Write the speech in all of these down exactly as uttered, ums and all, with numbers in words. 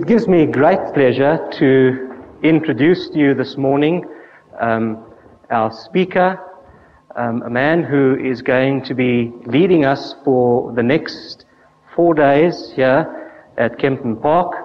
It gives me great pleasure to introduce to you this morning um, our speaker, um, a man who is going to be leading us for the next four days here at Kempton Park,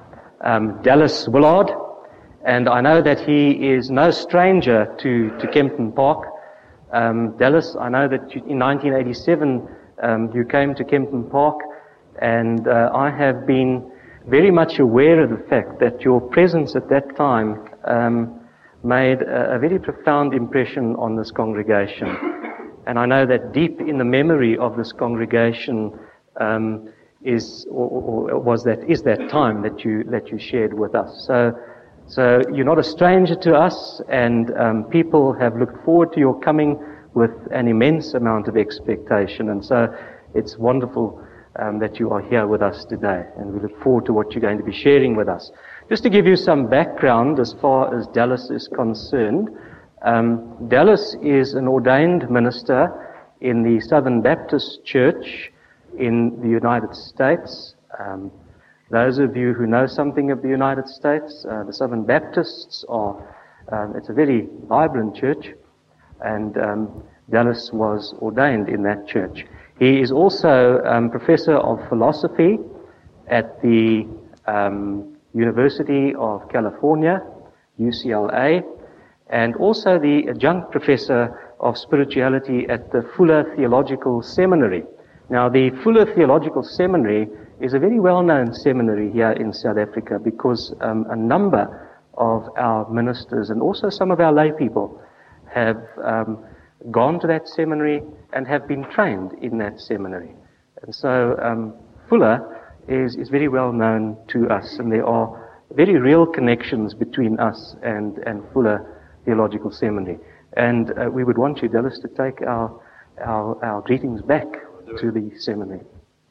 um, Dallas Willard. And I know that he is no stranger to, to Kempton Park. Um, Dallas, I know that you, in nineteen eighty-seven um, you came to Kempton Park, and uh, I have been very much aware of the fact that your presence at that time um, made a, a very profound impression on this congregation. And I know that deep in the memory of this congregation um, is or, or was that is that time that you that you shared with us. So, so you're not a stranger to us, and um, people have looked forward to your coming with an immense amount of expectation. And so, it's wonderful Um, that you are here with us today, and we look forward to what you're going to be sharing with us. Just to give you some background as far as Dallas is concerned, um, Dallas is an ordained minister in the Southern Baptist Church in the United States. Um, those of you who know something of the United States, uh, the Southern Baptists are, um, it's a very vibrant church, and um, Dallas was ordained in that church. He is also um, professor of philosophy at the um, University of California, U C L A, and also the adjunct professor of spirituality at the Fuller Theological Seminary. Now, the Fuller Theological Seminary is a very well-known seminary here in South Africa because um, a number of our ministers and also some of our lay people have um, gone to that seminary and have been trained in that seminary. And so um, Fuller is, is very well known to us, and there are very real connections between us and, and Fuller Theological Seminary. And uh, we would want you, Dallas, to take our, our, our greetings back to the seminary.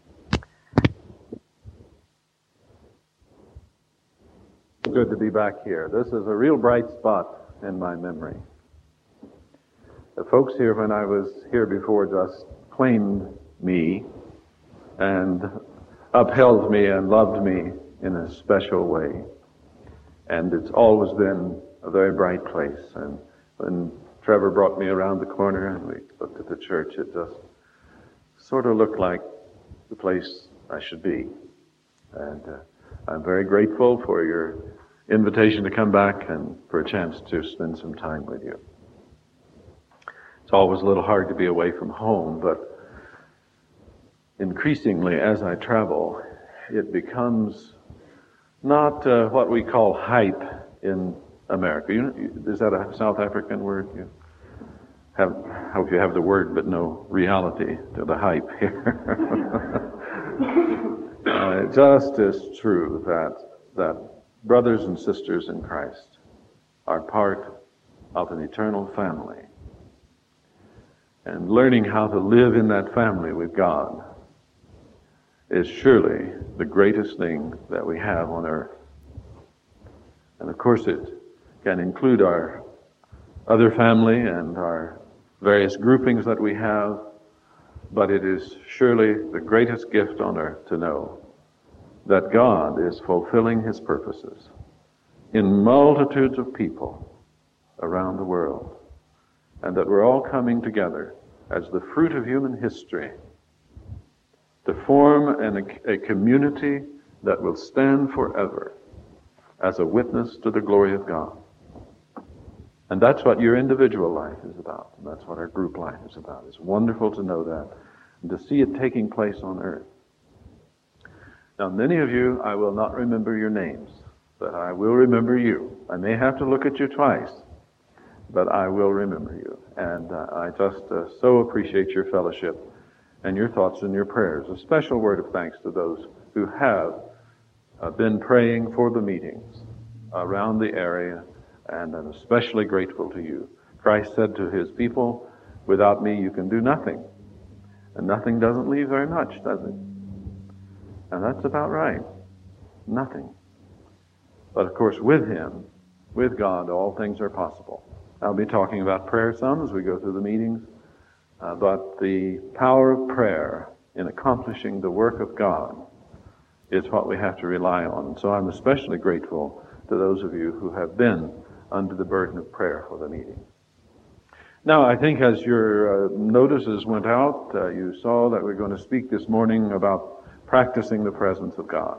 Good to be back here. This is a real bright spot in my memory. The folks here, when I was here before, just claimed me and upheld me and loved me in a special way. And it's always been a very bright place. And when Trevor brought me around the corner and we looked at the church, it just sort of looked like the place I should be. And uh, I'm very grateful for your invitation to come back and for a chance to spend some time with you. It's always a little hard to be away from home, but increasingly as I travel, it becomes not uh, what we call hype in America. You, is that a South African word? You have, I hope you have the word, but no reality to the hype here. uh, it just is true that that brothers and sisters in Christ are part of an eternal family. And learning how to live in that family with God is surely the greatest thing that we have on earth. And of course it can include our other family and our various groupings that we have, but it is surely the greatest gift on earth to know that God is fulfilling His purposes in multitudes of people around the world, and that we're all coming together as the fruit of human history to form an, a community that will stand forever as a witness to the glory of God. And that's what your individual life is about, and that's what our group life is about. It's wonderful to know that and to see it taking place on earth. Now, many of you, I will not remember your names, but I will remember you. I may have to look at you twice, but I will remember you. And uh, I just uh, so appreciate your fellowship and your thoughts and your prayers. A special word of thanks to those who have uh, been praying for the meetings around the area, and I'm especially grateful to you. Christ said to His people, without me you can do nothing. And nothing doesn't leave very much, does it? And that's about right. Nothing. But of course, with Him, with God, all things are possible. I'll be talking about prayer some as we go through the meetings, uh, but the power of prayer in accomplishing the work of God is what we have to rely on. And so I'm especially grateful to those of you who have been under the burden of prayer for the meeting. Now, I think as your uh, notices went out, uh, you saw that we're going to speak this morning about practicing the presence of God.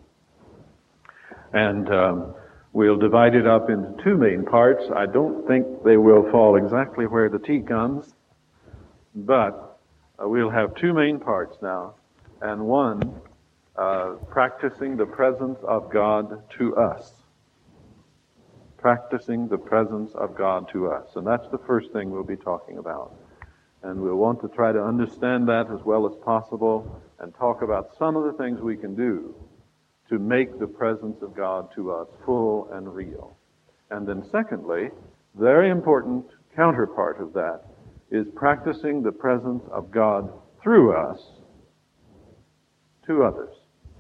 And um, we'll divide it up into two main parts. I don't think they will fall exactly where the T comes, but uh, we'll have two main parts now. And one, uh, practicing the presence of God to us. Practicing the presence of God to us. And that's the first thing we'll be talking about. And we'll want to try to understand that as well as possible and talk about some of the things we can do to make the presence of God to us full and real. And then secondly, very important counterpart of that is practicing the presence of God through us to others.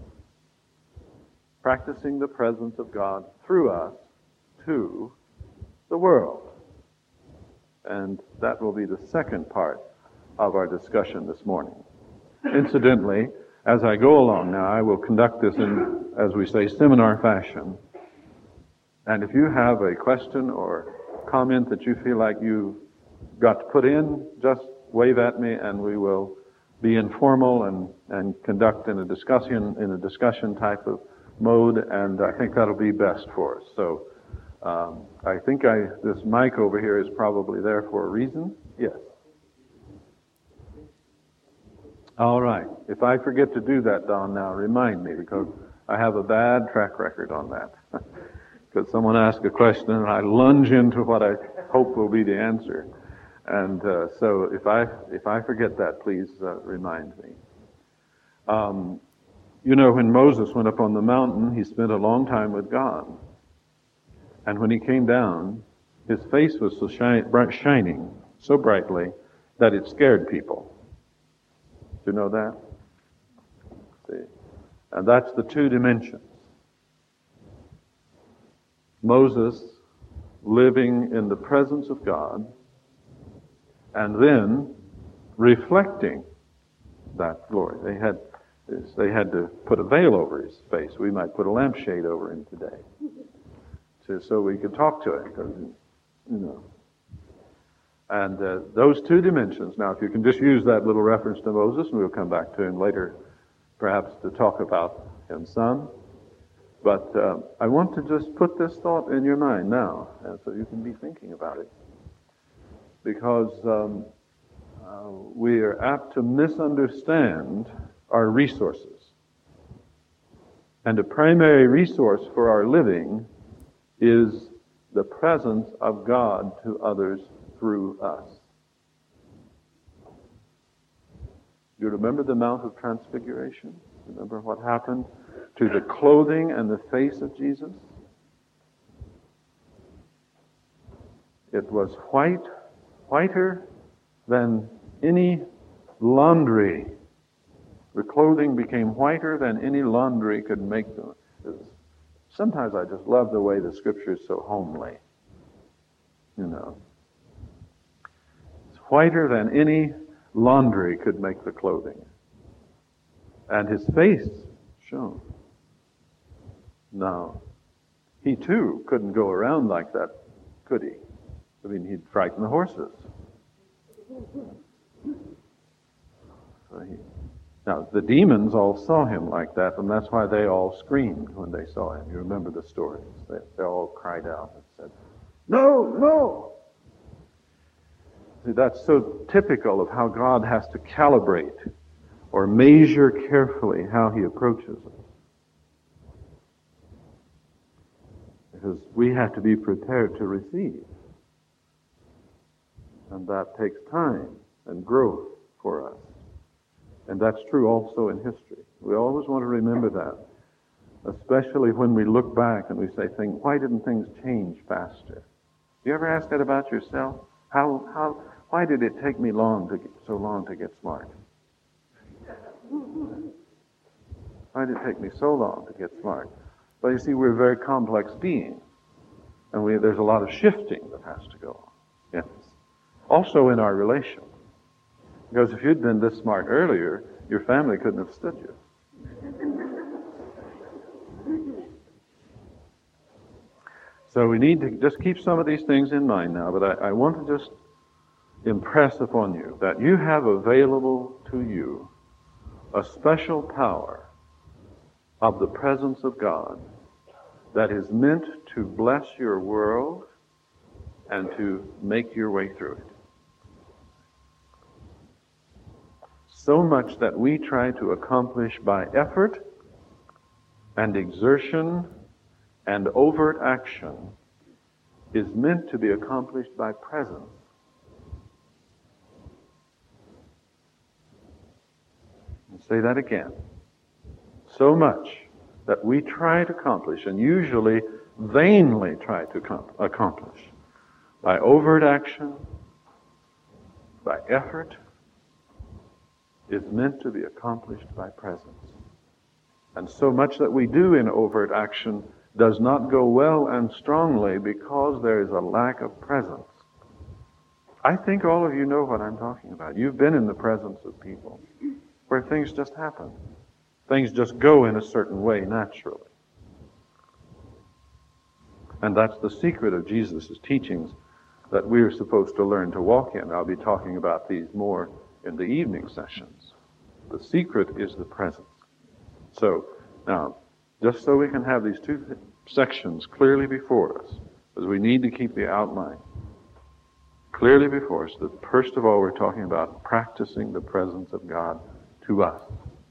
Practicing the presence of God through us to the world. And that will be the second part of our discussion this morning. Incidentally, as I go along now, I will conduct this in, as we say, seminar fashion. And if you have a question or comment that you feel like you've got to put in, just wave at me and we will be informal and, and conduct in a discussion, in a discussion type of mode, and I think that'll be best for us. So, Um, I think I this mic over here is probably there for a reason. Yes. All right. If I forget to do that, Don, now remind me, because I have a bad track record on that. Because someone asks a question and I lunge into what I hope will be the answer. And uh, so if I if I forget that, please uh, remind me. Um, you know, when Moses went up on the mountain, he spent a long time with God. And when he came down, his face was so shine, bright, shining so brightly that it scared people. Do you know that? See? And that's the two dimensions. Moses living in the presence of God and then reflecting that glory. They had, they had to put a veil over his face. We might put a lampshade over him today, so we could talk to it, because, you know. And uh, those two dimensions. Now, if you can just use that little reference to Moses, and we'll come back to him later, perhaps to talk about him some. But uh, I want to just put this thought in your mind now, and so you can be thinking about it. Because um, uh, we are apt to misunderstand our resources. And a primary resource for our living is the presence of God to others through us. You remember the Mount of Transfiguration? Remember what happened to the clothing and the face of Jesus? It was white, whiter than any laundry. The clothing became whiter than any laundry could make them. It was Sometimes I just love the way the Scripture is so homely. You know. It's whiter than any laundry could make the clothing. And his face shone. Now, he too couldn't go around like that, could he? I mean, he'd frighten the horses. So he... Now, the demons all saw him like that, and that's why they all screamed when they saw him. You remember the stories. They, they all cried out and said, "No, no!" See, that's so typical of how God has to calibrate or measure carefully how he approaches us. Because we have to be prepared to receive. And that takes time and growth for us. And that's true also in history. We always want to remember that, especially when we look back and we say, why didn't things change faster? You ever ask that about yourself? How, how, why did it take me long to get, so long to get smart? Why did it take me so long to get smart? Well, you see, we're a very complex being, and we, there's a lot of shifting that has to go on. Yes. Also in our relations. Because if you'd been this smart earlier, your family couldn't have stood you. So we need to just keep some of these things in mind now, but I, I want to just impress upon you that you have available to you a special power of the presence of God that is meant to bless your world and to make your way through it. So much that we try to accomplish by effort and exertion and overt action is meant to be accomplished by presence. I'll say that again. So much that we try to accomplish, and usually vainly try to accomplish, by overt action, by effort, is meant to be accomplished by presence. And so much that we do in overt action does not go well and strongly because there is a lack of presence. I think all of you know what I'm talking about. You've been in the presence of people where things just happen. Things just go in a certain way naturally. And that's the secret of Jesus' teachings that we're supposed to learn to walk in. I'll be talking about these more in the evening sessions. The secret is the presence. So, now, just so we can have these two th- sections clearly before us, because we need to keep the outline clearly before us, that first of all we're talking about practicing the presence of God to us.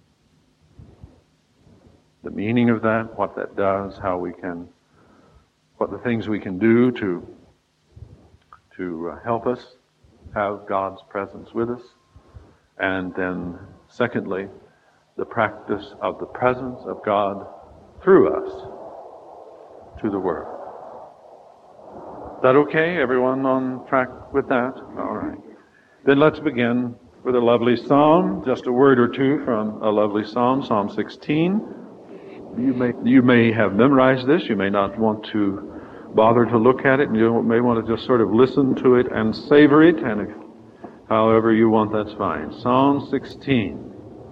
The meaning of that, what that does, how we can, what the things we can do to, to uh, help us have God's presence with us. And then, secondly, the practice of the presence of God through us to the world. Is that okay? Everyone on track with that? All right. Then let's begin with a lovely psalm. Just a word or two from a lovely psalm, Psalm sixteen. You may, you may have memorized this. You may not want to bother to look at it. You may want to just sort of listen to it and savor it. And if, however you want, that's fine. Psalm sixteen.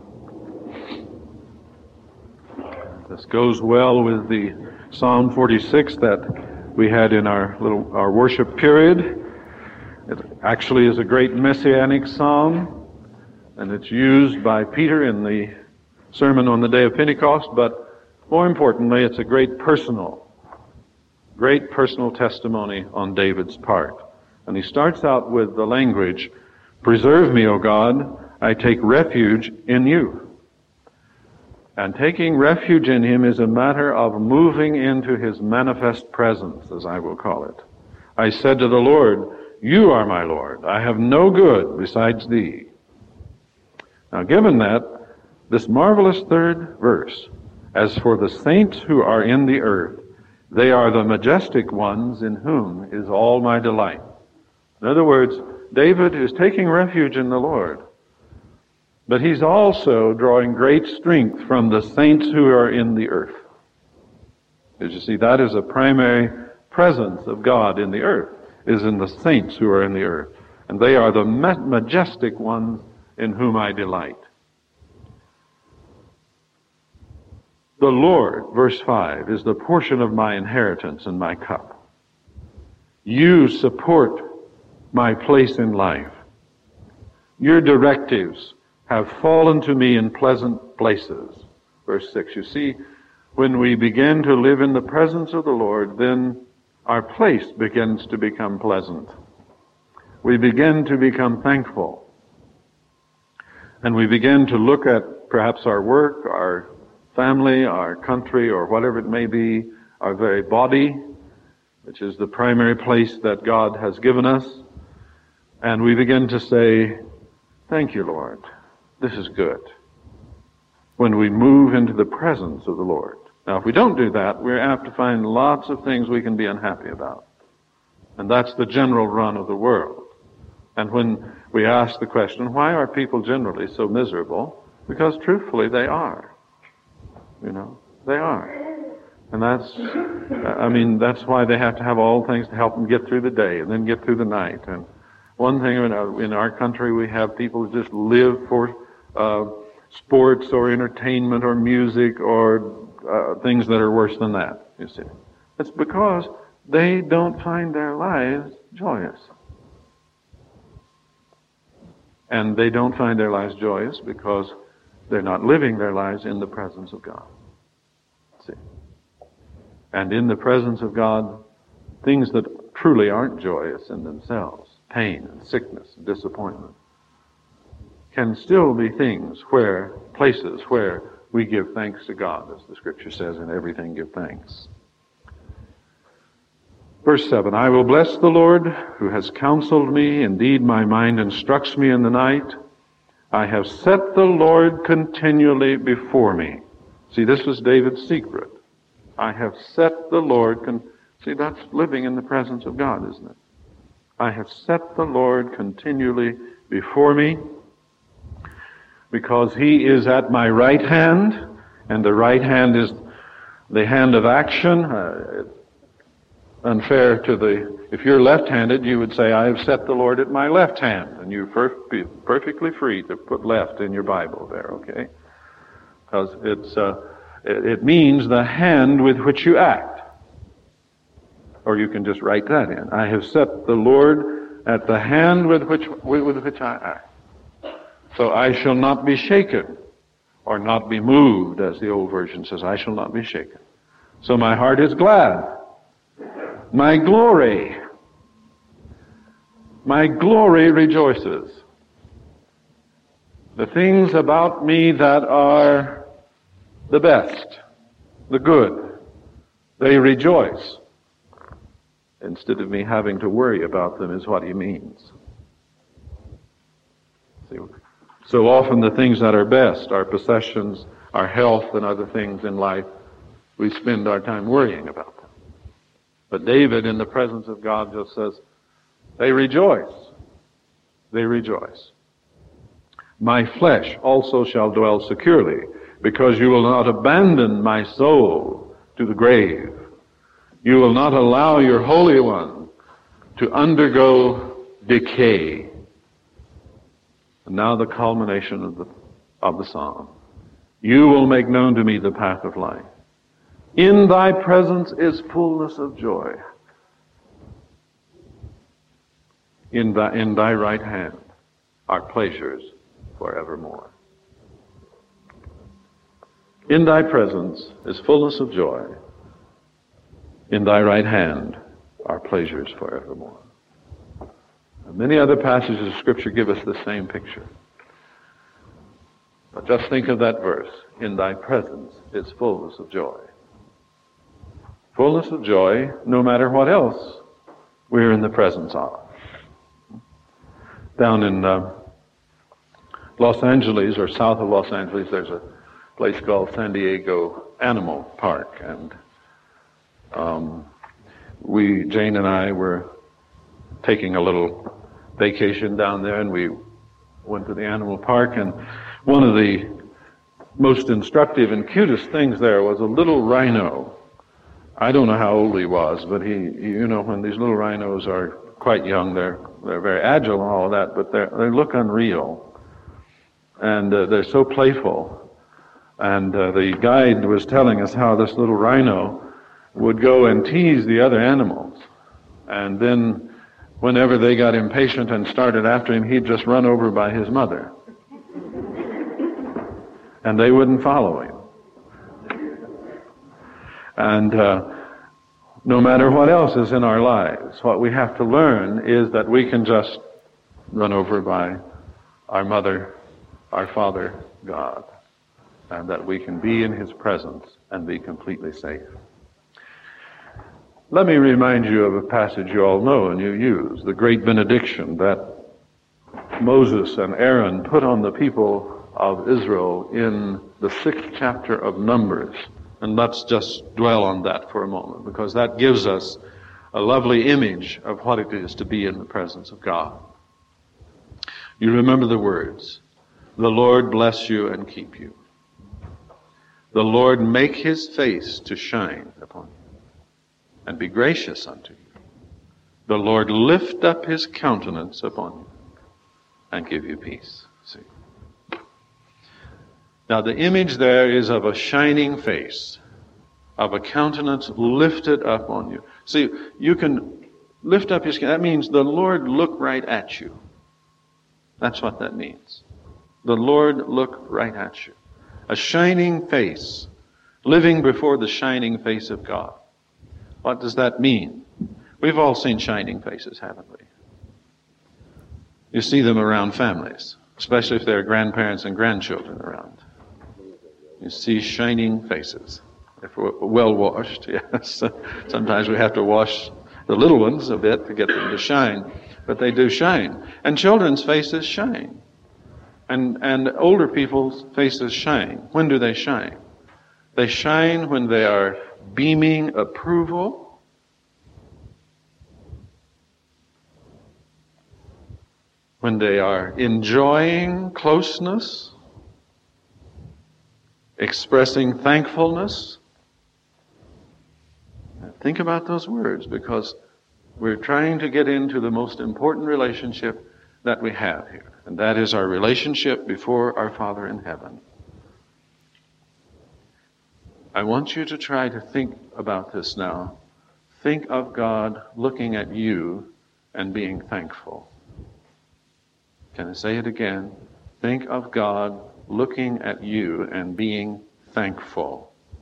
This goes well with the Psalm forty-six that we had in our little our worship period. It actually is a great messianic psalm, and it's used by Peter in the sermon on the day of Pentecost, but more importantly, it's a great personal, great personal testimony on David's part. And he starts out with the language, "Preserve me, O God, I take refuge in you." And taking refuge in him is a matter of moving into his manifest presence, as I will call it. I said to the Lord, "You are my Lord. I have no good besides thee." Now, given that, this marvelous third verse, "As for the saints who are in the earth, they are the majestic ones in whom is all my delight." In other words, David is taking refuge in the Lord. But he's also drawing great strength from the saints who are in the earth. As you see, that is a primary presence of God in the earth, is in the saints who are in the earth. And they are the majestic ones in whom I delight. The Lord, verse five, is the portion of my inheritance and my cup. You support my place in life. Your directives have fallen to me in pleasant places. Verse six, you see, when we begin to live in the presence of the Lord, then our place begins to become pleasant. We begin to become thankful. And we begin to look at perhaps our work, our family, our country, or whatever it may be, our very body, which is the primary place that God has given us. And we begin to say, "Thank you, Lord. This is good," when we move into the presence of the Lord. Now, if we don't do that, we're apt to find lots of things we can be unhappy about. And that's the general run of the world. And when we ask the question, why are people generally so miserable? Because truthfully, they are. You know, they are. And that's, I mean, that's why they have to have all things to help them get through the day and then get through the night. And one thing in our, in our country, we have people who just live for uh, sports or entertainment or music or uh, things that are worse than that, you see. It's because they don't find their lives joyous. And they don't find their lives joyous because they're not living their lives in the presence of God. See? And in the presence of God, things that truly aren't joyous in themselves, pain and sickness and disappointment, can still be things where, places where we give thanks to God, as the Scripture says, in everything give thanks. Verse seven, I will bless the Lord who has counseled me. Indeed, my mind instructs me in the night. I have set the Lord continually before me. See, this was David's secret. I have set the Lord... Con- See, that's living in the presence of God, isn't it? I have set the Lord continually before me because He is at my right hand, and the right hand is the hand of action. Uh, unfair to the... If you're left-handed, you would say, I have set the Lord at my left hand, and you're per- perfectly free to put left in your Bible there, okay? Because it's uh, it, it means the hand with which you act. Or you can just write that in. I have set the Lord at the hand with which with which I act. So I shall not be shaken, or not be moved, as the old version says. I shall not be shaken. So my heart is glad. My glory, my glory rejoices. The things about me that are the best, the good, they rejoice. Instead of me having to worry about them, is what he means. See, so often the things that are best, our possessions, our health, and other things in life, we spend our time worrying about them. But David, in the presence of God, just says, they rejoice. They rejoice. My flesh also shall dwell securely, because you will not abandon my soul to the grave. You will not allow your Holy One to undergo decay. And now the culmination of the, of the psalm. You will make known to me the path of life. In thy presence is fullness of joy. In thy, in thy right hand are pleasures forevermore. In thy presence is fullness of joy. In thy right hand are pleasures forevermore. And many other passages of Scripture give us the same picture. But just think of that verse. In thy presence is fullness of joy. Fullness of joy, no matter what else we're in the presence of. Down in uh, Los Angeles, or south of Los Angeles, there's a place called San Diego Animal Park, and Um, we, Jane and I, were taking a little vacation down there, and we went to the animal park, and one of the most instructive and cutest things there was a little rhino. I don't know how old he was, but he, you know, when these little rhinos are quite young, they're they're very agile and all of that, but they they look unreal, and uh, they're so playful. And uh, the guide was telling us how this little rhino would go and tease the other animals. And then whenever they got impatient and started after him, he'd just run over by his mother. And they wouldn't follow him. And uh, no matter what else is in our lives, what we have to learn is that we can just run over by our mother, our Father, God, and that we can be in His presence and be completely safe. Let me remind you of a passage you all know and you use, the great benediction that Moses and Aaron put on the people of Israel in the sixth chapter of Numbers. And let's just dwell on that for a moment, because that gives us a lovely image of what it is to be in the presence of God. You remember the words, the Lord bless you and keep you. The Lord make His face to shine upon you and be gracious unto you. The Lord lift up His countenance upon you and give you peace. See. Now the image there is of a shining face, of a countenance lifted up on you. See, you can lift up your skin. That means the Lord look right at you. That's what that means. The Lord look right at you. A shining face, living before the shining face of God. What does that mean? We've all seen shining faces, haven't we? You see them around families, especially if there are grandparents and grandchildren around. You see shining faces. If we're well washed, yes. Sometimes we have to wash the little ones a bit to get them to shine, but they do shine. And children's faces shine. And and older people's faces shine. When do they shine? They shine when they are beaming approval. When they are enjoying closeness, expressing thankfulness. Think about those words, because we're trying to get into the most important relationship that we have here, and that is our relationship before our Father in heaven. I want you to try to think about this now. Think of God looking at you and being thankful. Can I say it again? Think of God looking at you and being thankful.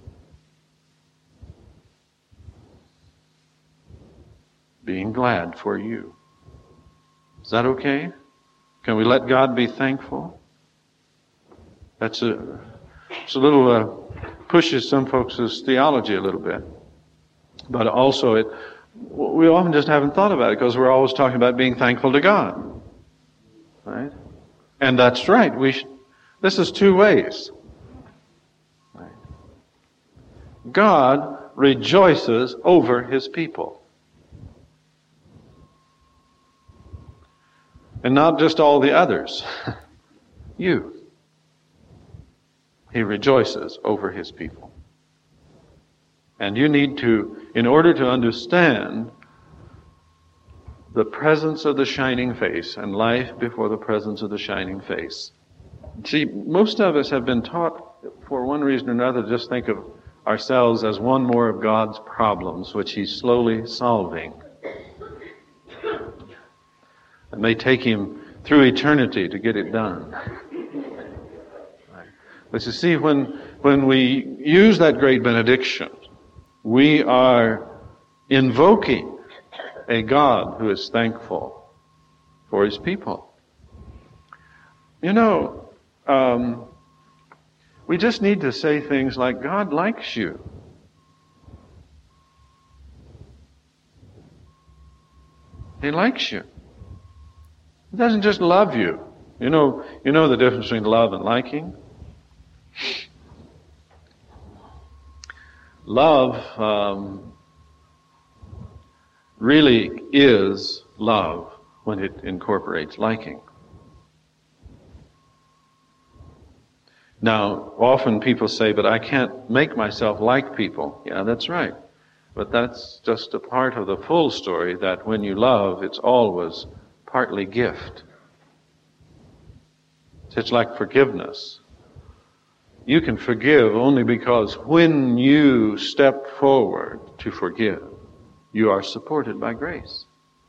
Being glad for you. Is that okay? Can we let God be thankful? That's a, it's a little, uh, pushes some folks' theology a little bit. But also it, we often just haven't thought about it because we're always talking about being thankful to God. Right? And that's right. We sh- this is two ways. Right? God rejoices over His people. And not just all the others. You. He rejoices over His people. And you need to, in order to understand the presence of the shining face and life before the presence of the shining face. See, most of us have been taught, for one reason or another, to just think of ourselves as one more of God's problems, which He's slowly solving. It may take Him through eternity to get it done. But you see, when when we use that great benediction, we are invoking a God who is thankful for His people. You know, um, we just need to say things like, God likes you. He likes you. He doesn't just love you. You know, you know the difference between love and liking? Love um, really is love when it incorporates liking. Now, often people say, but I can't make myself like people. Yeah, that's right. But that's just a part of the full story, that when you love, it's always partly gift. It's like forgiveness. You can forgive only because when you step forward to forgive, you are supported by grace.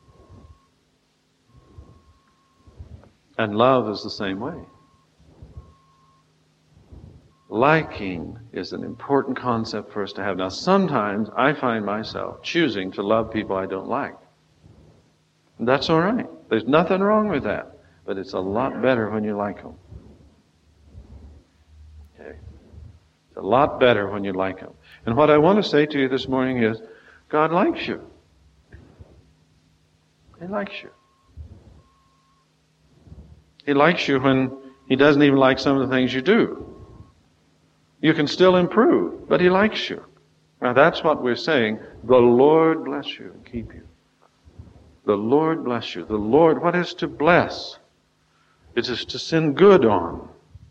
And love is the same way. Liking is an important concept for us to have. Now, sometimes I find myself choosing to love people I don't like. And that's all right. There's nothing wrong with that. But it's a lot better when you like them. Okay? It's a lot better when you like them. And what I want to say to you this morning is, God likes you. He likes you. He likes you when He doesn't even like some of the things you do. You can still improve, but He likes you. Now that's what we're saying. The Lord bless you and keep you. The Lord bless you. The Lord, what is to bless? It is to send good on.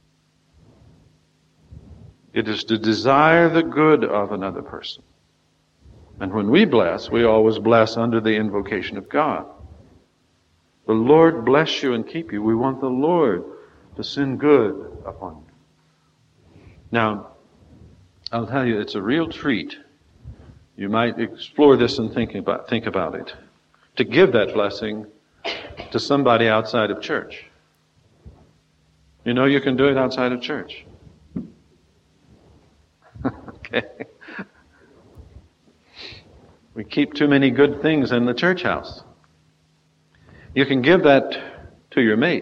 It is to desire the good of another person. And when we bless, we always bless under the invocation of God. The Lord bless you and keep you. We want the Lord to send good upon you. Now, I'll tell you, it's a real treat You might explore this and think about, think about it. To give that blessing to somebody outside of church. You know you can do it outside of church. Okay. We keep too many good things in the church house. You can give that to your mate.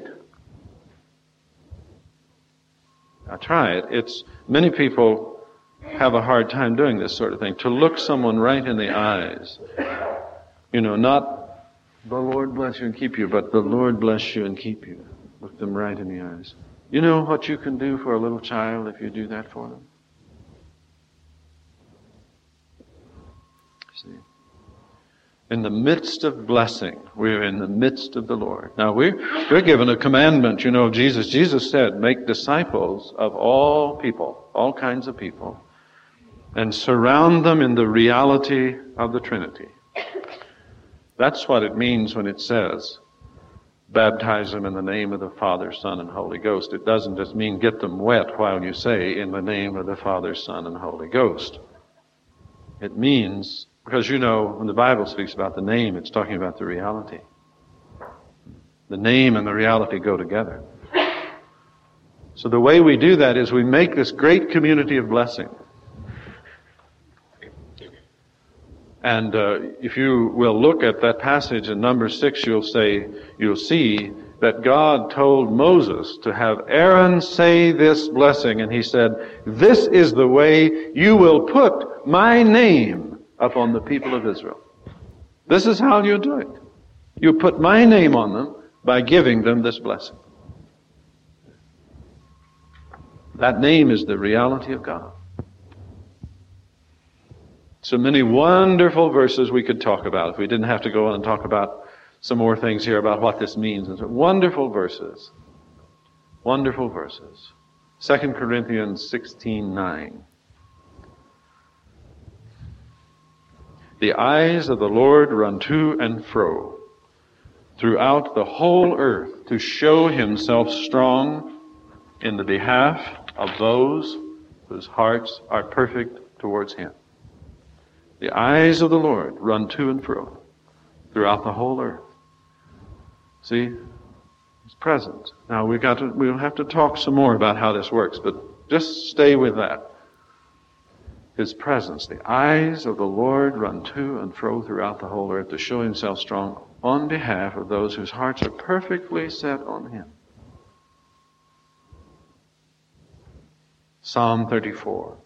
Now try it. It's, many people have a hard time doing this sort of thing. To look someone right in the eyes. You know, not the Lord bless you and keep you, but the Lord bless you and keep you. Look them right in the eyes. You know what you can do for a little child if you do that for them? See? In the midst of blessing, we're in the midst of the Lord. Now we're, we're given a commandment, you know, Jesus. Jesus said, make disciples of all people, all kinds of people, and surround them in the reality of the Trinity. That's what it means when it says, baptize them in the name of the Father, Son, and Holy Ghost. It doesn't just mean get them wet while you say, in the name of the Father, Son, and Holy Ghost. It means, because you know, when the Bible speaks about the name, it's talking about the reality. The name and the reality go together. So the way we do that is we make this great community of blessing. And uh, if you will look at that passage in number six, you'll say, you'll see that God told Moses to have Aaron say this blessing, and he said, this is the way you will put my name upon the people of Israel. This is how you do it. You put my name on them by giving them this blessing. That name is the reality of God. So many wonderful verses we could talk about if we didn't have to go on and talk about some more things here about what this means. And so wonderful verses. Wonderful verses. Second Corinthians sixteen nine. The eyes of the Lord run to and fro throughout the whole earth to show himself strong in the behalf of those whose hearts are perfect towards him. The eyes of the Lord run to and fro throughout the whole earth. See? He's present. Now we've got to, we'll have to talk some more about how this works, but just stay with that. His presence. The eyes of the Lord run to and fro throughout the whole earth to show himself strong on behalf of those whose hearts are perfectly set on him. Psalm thirty-four.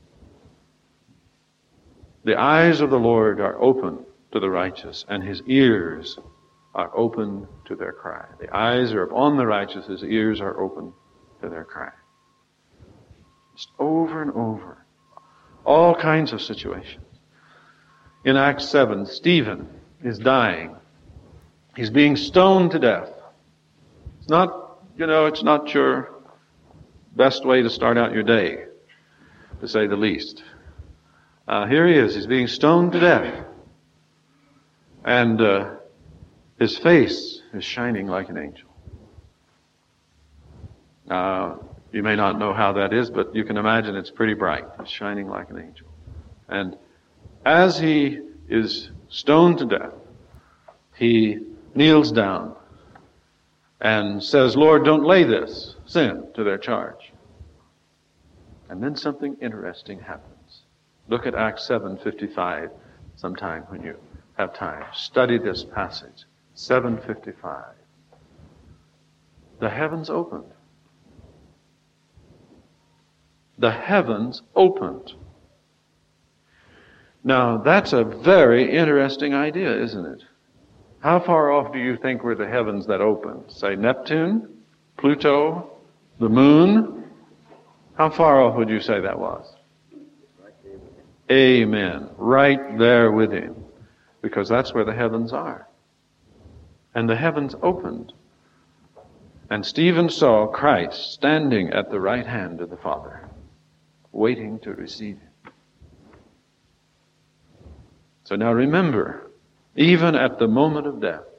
The eyes of the Lord are open to the righteous, and his ears are open to their cry. The eyes are upon the righteous, his ears are open to their cry. Just over and over. All kinds of situations. In Acts seven, Stephen is dying. He's being stoned to death. It's not, you know, it's not your best way to start out your day, to say the least. Uh, here he is. He's being stoned to death. And uh, his face is shining like an angel. Uh, you may not know how that is, but you can imagine it's pretty bright. It's shining like an angel. And as he is stoned to death, he kneels down and says, Lord, don't lay this sin to their charge. And then something interesting happens. Look at Acts seven fifty-five sometime when you have time. Study this passage. seven fifty-five. The heavens opened. The heavens opened. Now, that's a very interesting idea, isn't it? How far off do you think were the heavens that opened? Say Neptune, Pluto, the moon? How far off would you say that was? Amen. Right there with him. Because that's where the heavens are. And the heavens opened. And Stephen saw Christ standing at the right hand of the Father, waiting to receive him. So now remember, even at the moment of death,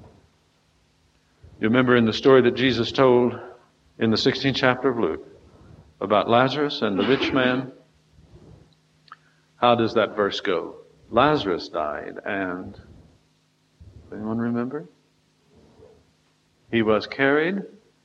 you remember in the story that Jesus told in the sixteenth chapter of Luke about Lazarus and the rich man? How does that verse go? Lazarus died, and anyone remember? He was carried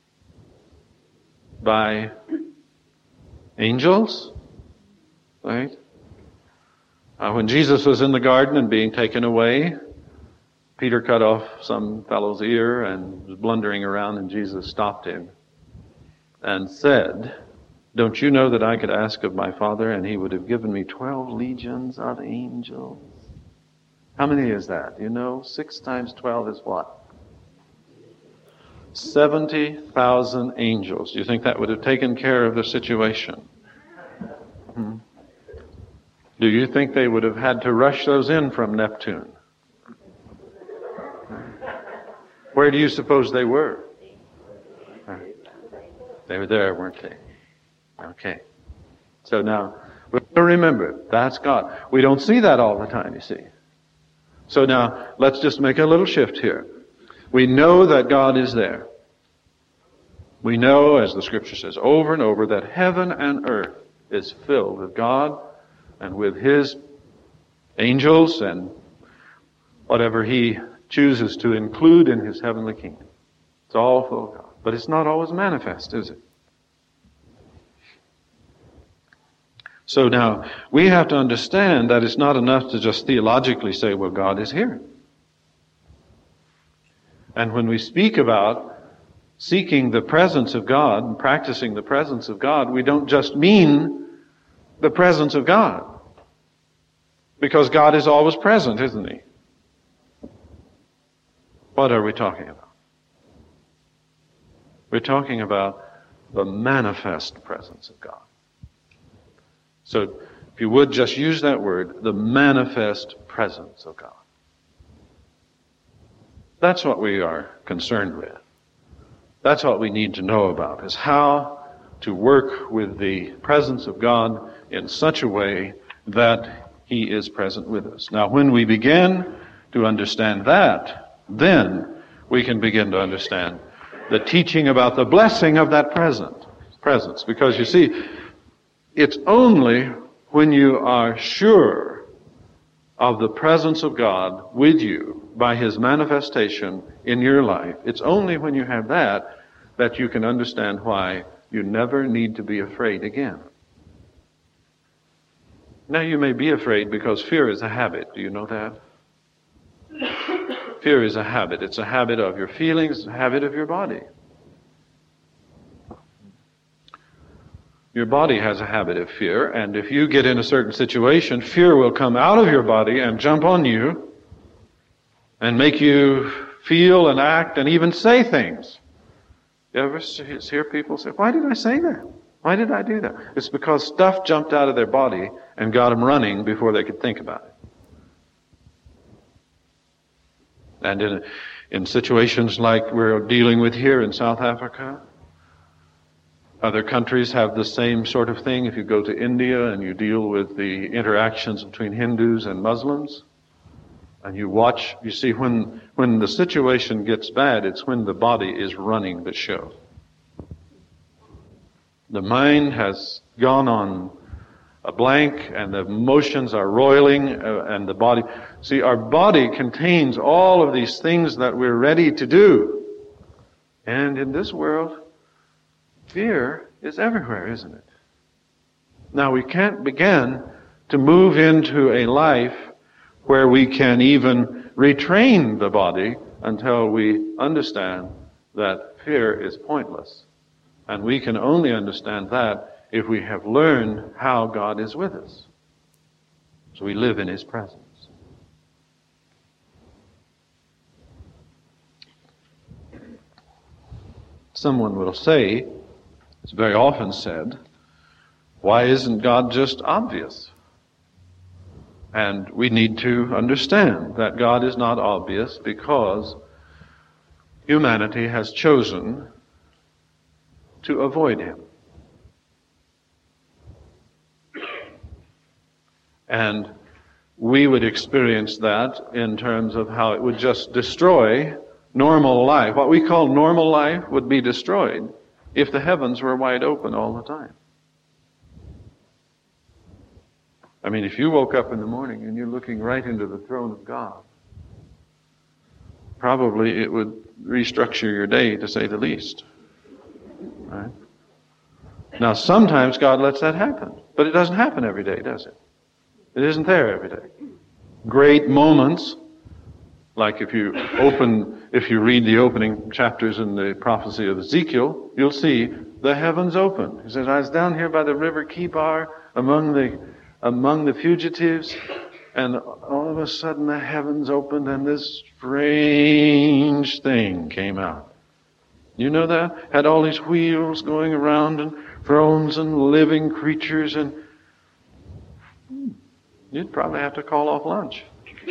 by angels, right? Uh, when Jesus was in the garden and being taken away, Peter cut off some fellow's ear and was blundering around, and Jesus stopped him and said, "Don't you know that I could ask of my Father, and he would have given me twelve legions of angels?" How many is that? You know, six times twelve is what? seventy thousand angels. Do you think that would have taken care of the situation? Hmm. Do you think they would have had to rush those in from Neptune? Where do you suppose they were? They were there, weren't they? Okay. So now, remember, that's God. We don't see that all the time, you see. So now, let's just make a little shift here. We know that God is there. We know, as the Scripture says over and over, that heaven and earth is filled with God and with His angels and whatever He chooses to include in His heavenly kingdom. It's all full of God. But it's not always manifest, is it? So now, we have to understand that it's not enough to just theologically say, well, God is here. And when we speak about seeking the presence of God and practicing the presence of God, we don't just mean the presence of God. Because God is always present, isn't He? What are we talking about? We're talking about the manifest presence of God. So, if you would just use that word, the manifest presence of God. That's what we are concerned with. That's what we need to know about, is how to work with the presence of God in such a way that He is present with us. Now, when we begin to understand that, then we can begin to understand the teaching about the blessing of that present, presence. Because you see, it's only when you are sure of the presence of God with you by His manifestation in your life, it's only when you have that that you can understand why you never need to be afraid again. Now, you may be afraid because fear is a habit. Do you know that? Fear is a habit. It's a habit of your feelings, a habit of your body. Your body has a habit of fear, and if you get in a certain situation, fear will come out of your body and jump on you and make you feel and act and even say things. You ever hear people say, "Why did I say that? Why did I do that?" It's because stuff jumped out of their body and got them running before they could think about it. And in, in situations like we're dealing with here in South Africa, other countries have the same sort of thing. If you go to India and you deal with the interactions between Hindus and Muslims, and you watch, you see when, when the situation gets bad, it's when the body is running the show. The mind has gone on a blank, and the emotions are roiling, uh, and the body... See, our body contains all of these things that we're ready to do. And in this world, fear is everywhere, isn't it? Now, we can't begin to move into a life where we can even retrain the body until we understand that fear is pointless. And we can only understand that if we have learned how God is with us. So we live in His presence. Someone will say, it's very often said, why isn't God just obvious? And we need to understand that God is not obvious because humanity has chosen to avoid Him. And we would experience that in terms of how it would just destroy normal life. What we call normal life would be destroyed if the heavens were wide open all the time. I mean, if you woke up in the morning and you're looking right into the throne of God, probably it would restructure your day, to say the least. Right? Now, sometimes God lets that happen, but it doesn't happen every day, does it? It isn't there every day. Great moments, like if you open, if you read the opening chapters in the prophecy of Ezekiel, you'll see the heavens open. He says, I was down here by the river Kibar among the among the fugitives, and all of a sudden the heavens opened and this strange thing came out. You know that? Had all these wheels going around and thrones and living creatures, and you'd probably have to call off lunch.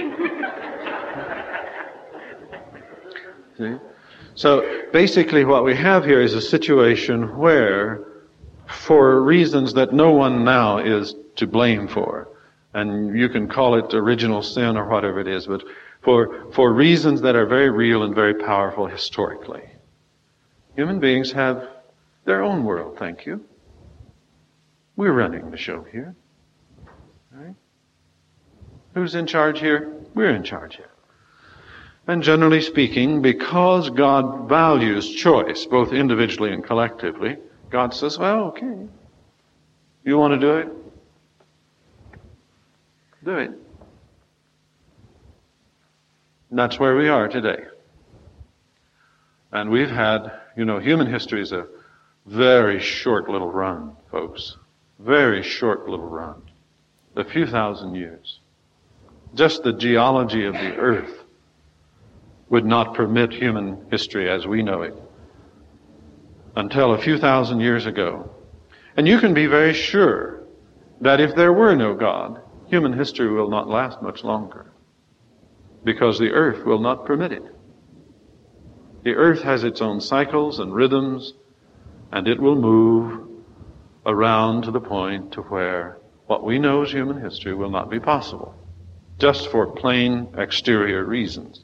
See? So basically what we have here is a situation where, for reasons that no one now is to blame for, and you can call it original sin or whatever it is, but for, for reasons that are very real and very powerful historically, human beings have their own world, thank you. We're running the show here. Right? Who's in charge here? We're in charge here. And generally speaking, because God values choice, both individually and collectively, God says, well, okay, you want to do it? Do it. And that's where we are today. And we've had, you know, human history is a very short little run, folks. Very short little run. A few thousand years. Just the geology of the earth would not permit human history as we know it until a few thousand years ago. And you can be very sure that if there were no God, human history will not last much longer, because the earth will not permit it. The earth has its own cycles and rhythms, and it will move around to the point to where what we know as human history will not be possible, just for plain exterior reasons.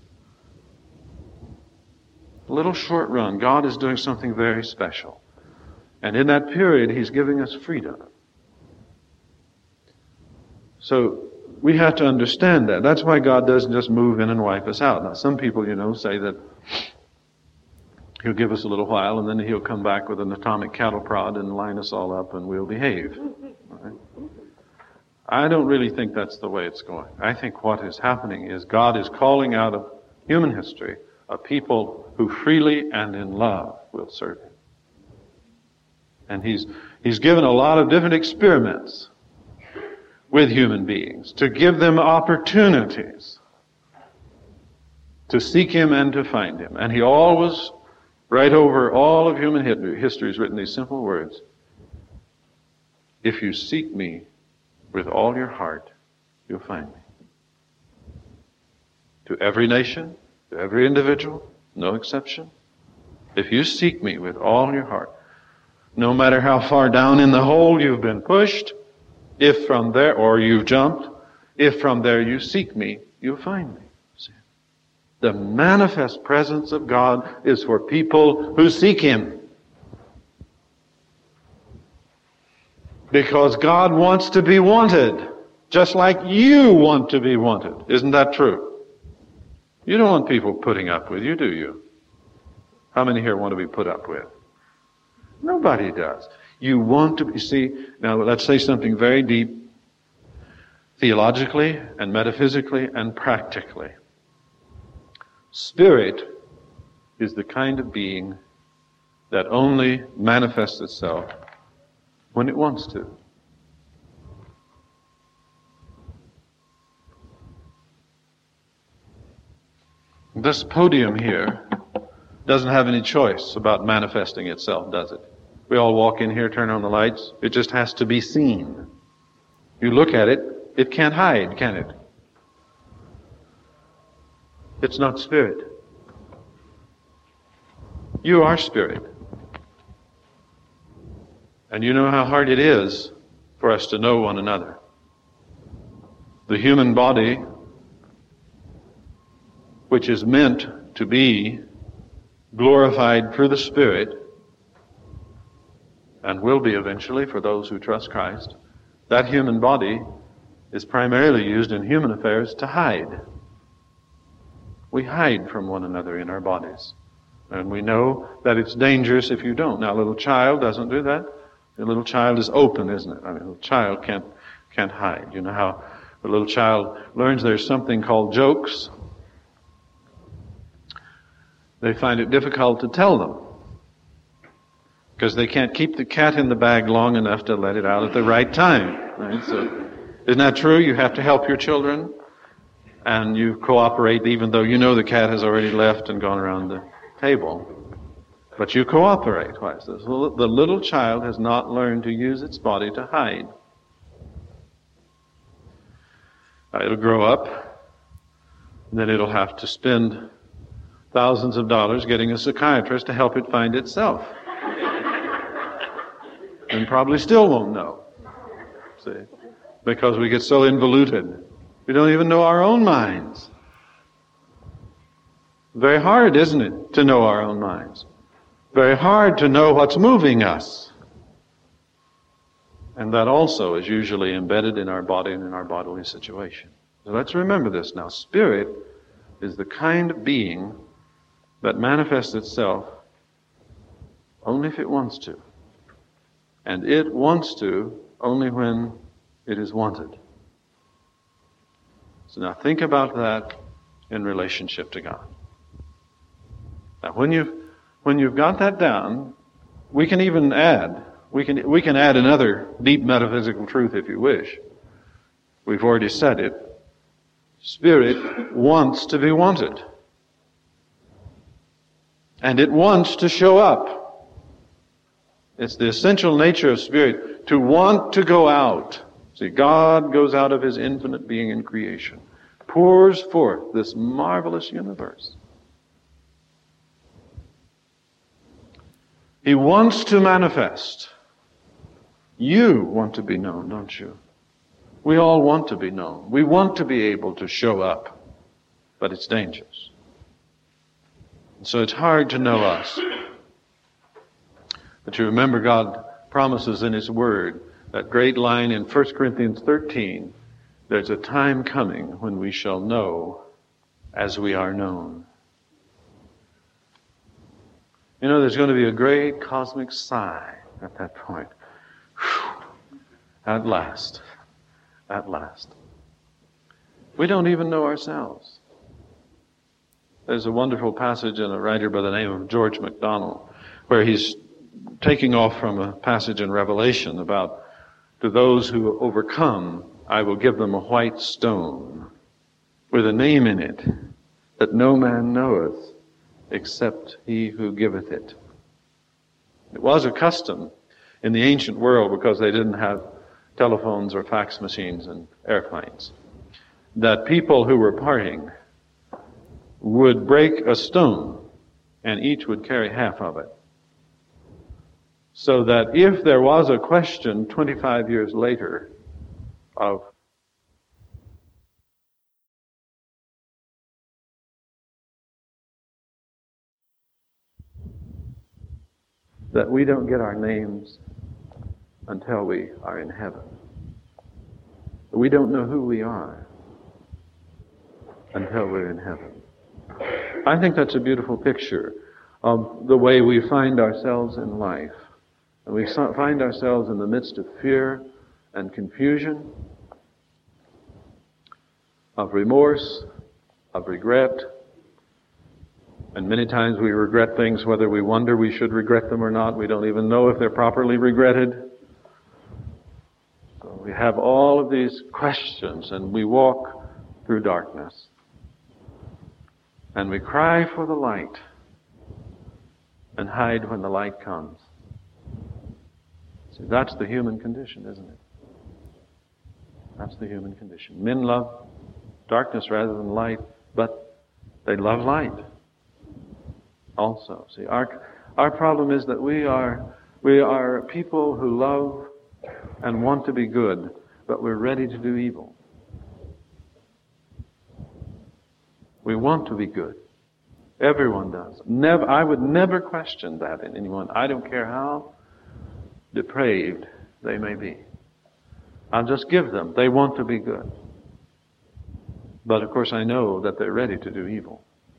A little short run, God is doing something very special. And in that period, He's giving us freedom. So we have to understand that. That's why God doesn't just move in and wipe us out. Now, some people, you know, say that He'll give us a little while and then He'll come back with an atomic cattle prod and line us all up and we'll behave. Right? I don't really think that's the way it's going. I think what is happening is God is calling out of human history a people who freely and in love will serve Him. And He's, He's given a lot of different experiments with human beings to give them opportunities to seek Him and to find Him. And He always, right over all of human history, has written these simple words. If you seek me with all your heart, you'll find me. To every nation, to every individual, no exception. If you seek me with all your heart, no matter how far down in the hole you've been pushed, if from there, or you've jumped, if from there you seek me, you'll find me. See? The manifest presence of God is for people who seek Him. Because God wants to be wanted, just like you want to be wanted. Isn't that true? You don't want people putting up with you, do you? How many here want to be put up with? Nobody does. You want to be, see, now let's say something very deep, theologically and metaphysically and practically. Spirit is the kind of being that only manifests itself when it wants to. This podium here doesn't have any choice about manifesting itself, does it? We all walk in here, turn on the lights. It just has to be seen. You look at it, it can't hide, can it? It's not spirit. You are spirit. And you know how hard it is for us to know one another. The human body, which is meant to be glorified through the Spirit, and will be eventually for those who trust Christ, that human body is primarily used in human affairs to hide. We hide from one another in our bodies. And we know that it's dangerous if you don't. Now, a little child doesn't do that. A little child is open, isn't it? I mean, a little child can't, can't hide. You know how a little child learns there's something called jokes? They find it difficult to tell them because they can't keep the cat in the bag long enough to let it out at the right time. Right? So, isn't that true? You have to help your children, and you cooperate even though you know the cat has already left and gone around the table. But you cooperate. Why is this? The little child has not learned to use its body to hide. It'll grow up, and then it'll have to spend thousands of dollars getting a psychiatrist to help it find itself. And probably still won't know. See? Because we get so involuted. We don't even know our own minds. Very hard, isn't it, to know our own minds? Very hard to know what's moving us. And that also is usually embedded in our body and in our bodily situation. So let's remember this now. Spirit is the kind of being that manifests itself only if it wants to. And it wants to only when it is wanted. So now think about that in relationship to God. Now when you've, when you've got that down, we can even add, we can, we can add another deep metaphysical truth if you wish. We've already said it. Spirit wants to be wanted. And it wants to show up. It's the essential nature of spirit to want to go out. See, God goes out of His infinite being in creation, pours forth this marvelous universe. He wants to manifest. You want to be known, don't you? We all want to be known. We want to be able to show up, but it's dangerous. So it's hard to know us. But you remember God promises in His Word, that great line in First Corinthians thirteen, there's a time coming when we shall know as we are known. You know, there's going to be a great cosmic sigh at that point. Whew. At last. At last. We don't even know ourselves. There's a wonderful passage in a writer by the name of George MacDonald where he's taking off from a passage in Revelation about, to those who overcome, I will give them a white stone with a name in it that no man knoweth except he who giveth it. It was a custom in the ancient world, because they didn't have telephones or fax machines and airplanes, that people who were parting would break a stone and each would carry half of it. So that if there was a question twenty-five years later of that we don't get our names until we are in heaven. We don't know who we are until we're in heaven. I think that's a beautiful picture of the way we find ourselves in life. And we find ourselves in the midst of fear and confusion, of remorse, of regret. And many times we regret things whether we wonder we should regret them or not. We don't even know if they're properly regretted. So we have all of these questions, and we walk through darkness. And we cry for the light and hide when the light comes. See, that's the human condition, isn't it? That's the human condition. Men love darkness rather than light, but they love light also. See, our our problem is that we are we are people who love and want to be good, but we're ready to do evil. We want to be good. Everyone does. Never, I would never question that in anyone. I don't care how depraved they may be. I'll just give them. They want to be good. But of course I know that they're ready to do evil.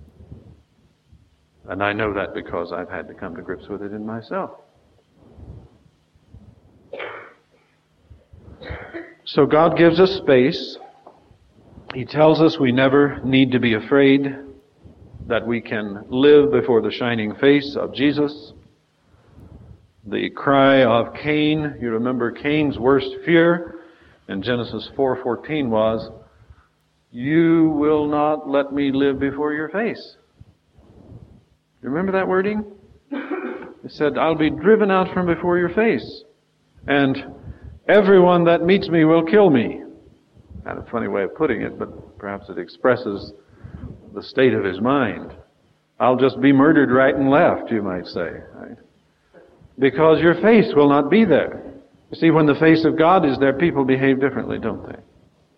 And I know that because I've had to come to grips with it in myself. So God gives us space. He tells us we never need to be afraid, that we can live before the shining face of Jesus. The cry of Cain, you remember Cain's worst fear in Genesis four fourteen was, "You will not let me live before your face." You remember that wording? It said, "I'll be driven out from before your face, and everyone that meets me will kill me." Kind of a funny way of putting it, but perhaps it expresses the state of his mind. I'll just be murdered right and left, you might say. Right? Because your face will not be there. You see, when the face of God is there, people behave differently, don't they?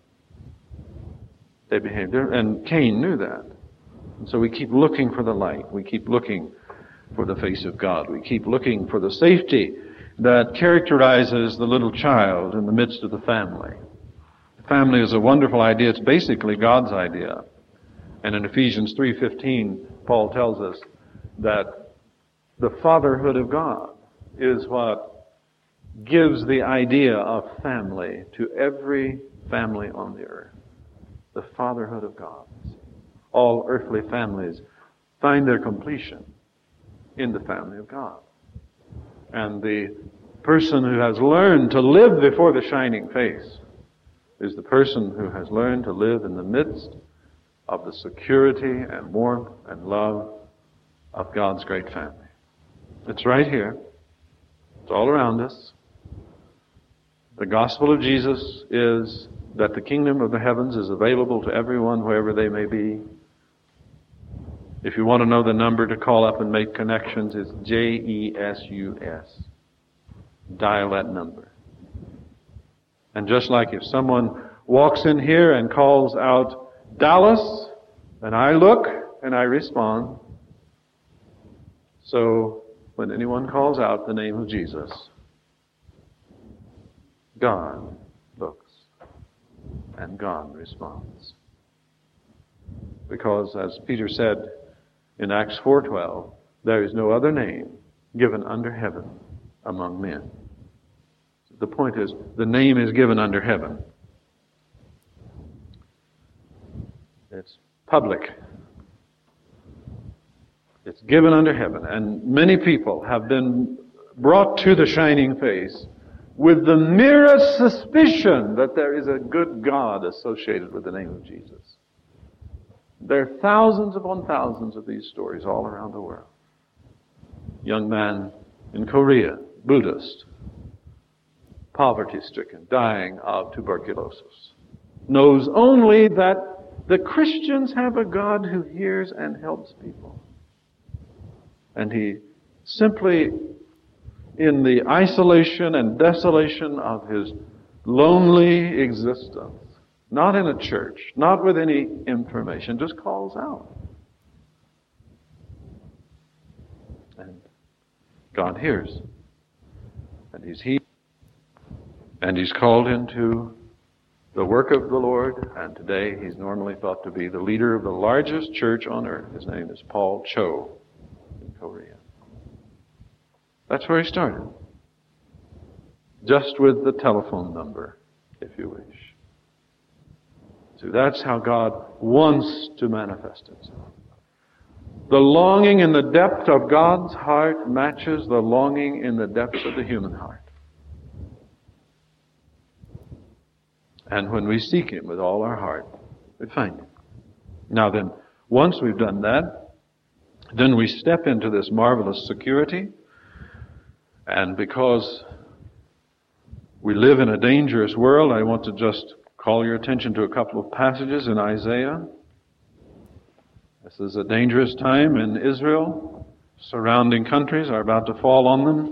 They behave differently. And Cain knew that. And so we keep looking for the light. We keep looking for the face of God. We keep looking for the safety that characterizes the little child in the midst of the family. Family is a wonderful idea. It's basically God's idea. And in Ephesians three fifteen, Paul tells us that the fatherhood of God is what gives the idea of family to every family on the earth. The fatherhood of God. All earthly families find their completion in the family of God. And the person who has learned to live before the shining face is the person who has learned to live in the midst of the security and warmth and love of God's great family. It's right here. It's all around us. The gospel of Jesus is that the kingdom of the heavens is available to everyone wherever they may be. If you want to know the number to call up and make connections, it's J E S U S. Dial that number. And just like if someone walks in here and calls out, "Dallas," and I look and I respond. So when anyone calls out the name of Jesus, God looks and God responds. Because as Peter said in Acts four twelve, there is no other name given under heaven among men. The point is, the name is given under heaven. It's public. It's given under heaven. And many people have been brought to the shining face with the merest suspicion that there is a good God associated with the name of Jesus. There are thousands upon thousands of these stories all around the world. Young man in Korea, Buddhist, poverty-stricken, dying of tuberculosis, knows only that the Christians have a God who hears and helps people. And he simply, in the isolation and desolation of his lonely existence, not in a church, not with any information, just calls out. And God hears. And he's healed. And he's called into the work of the Lord. And today he's normally thought to be the leader of the largest church on earth. His name is Paul Cho in Korea. That's where he started. Just with the telephone number, if you wish. So that's how God wants to manifest himself. The longing in the depth of God's heart matches the longing in the depths of the human heart. And when we seek him with all our heart, we find him. Now then, once we've done that, then we step into this marvelous security. And because we live in a dangerous world, I want to just call your attention to a couple of passages in Isaiah. This is a dangerous time in Israel. Surrounding countries are about to fall on them.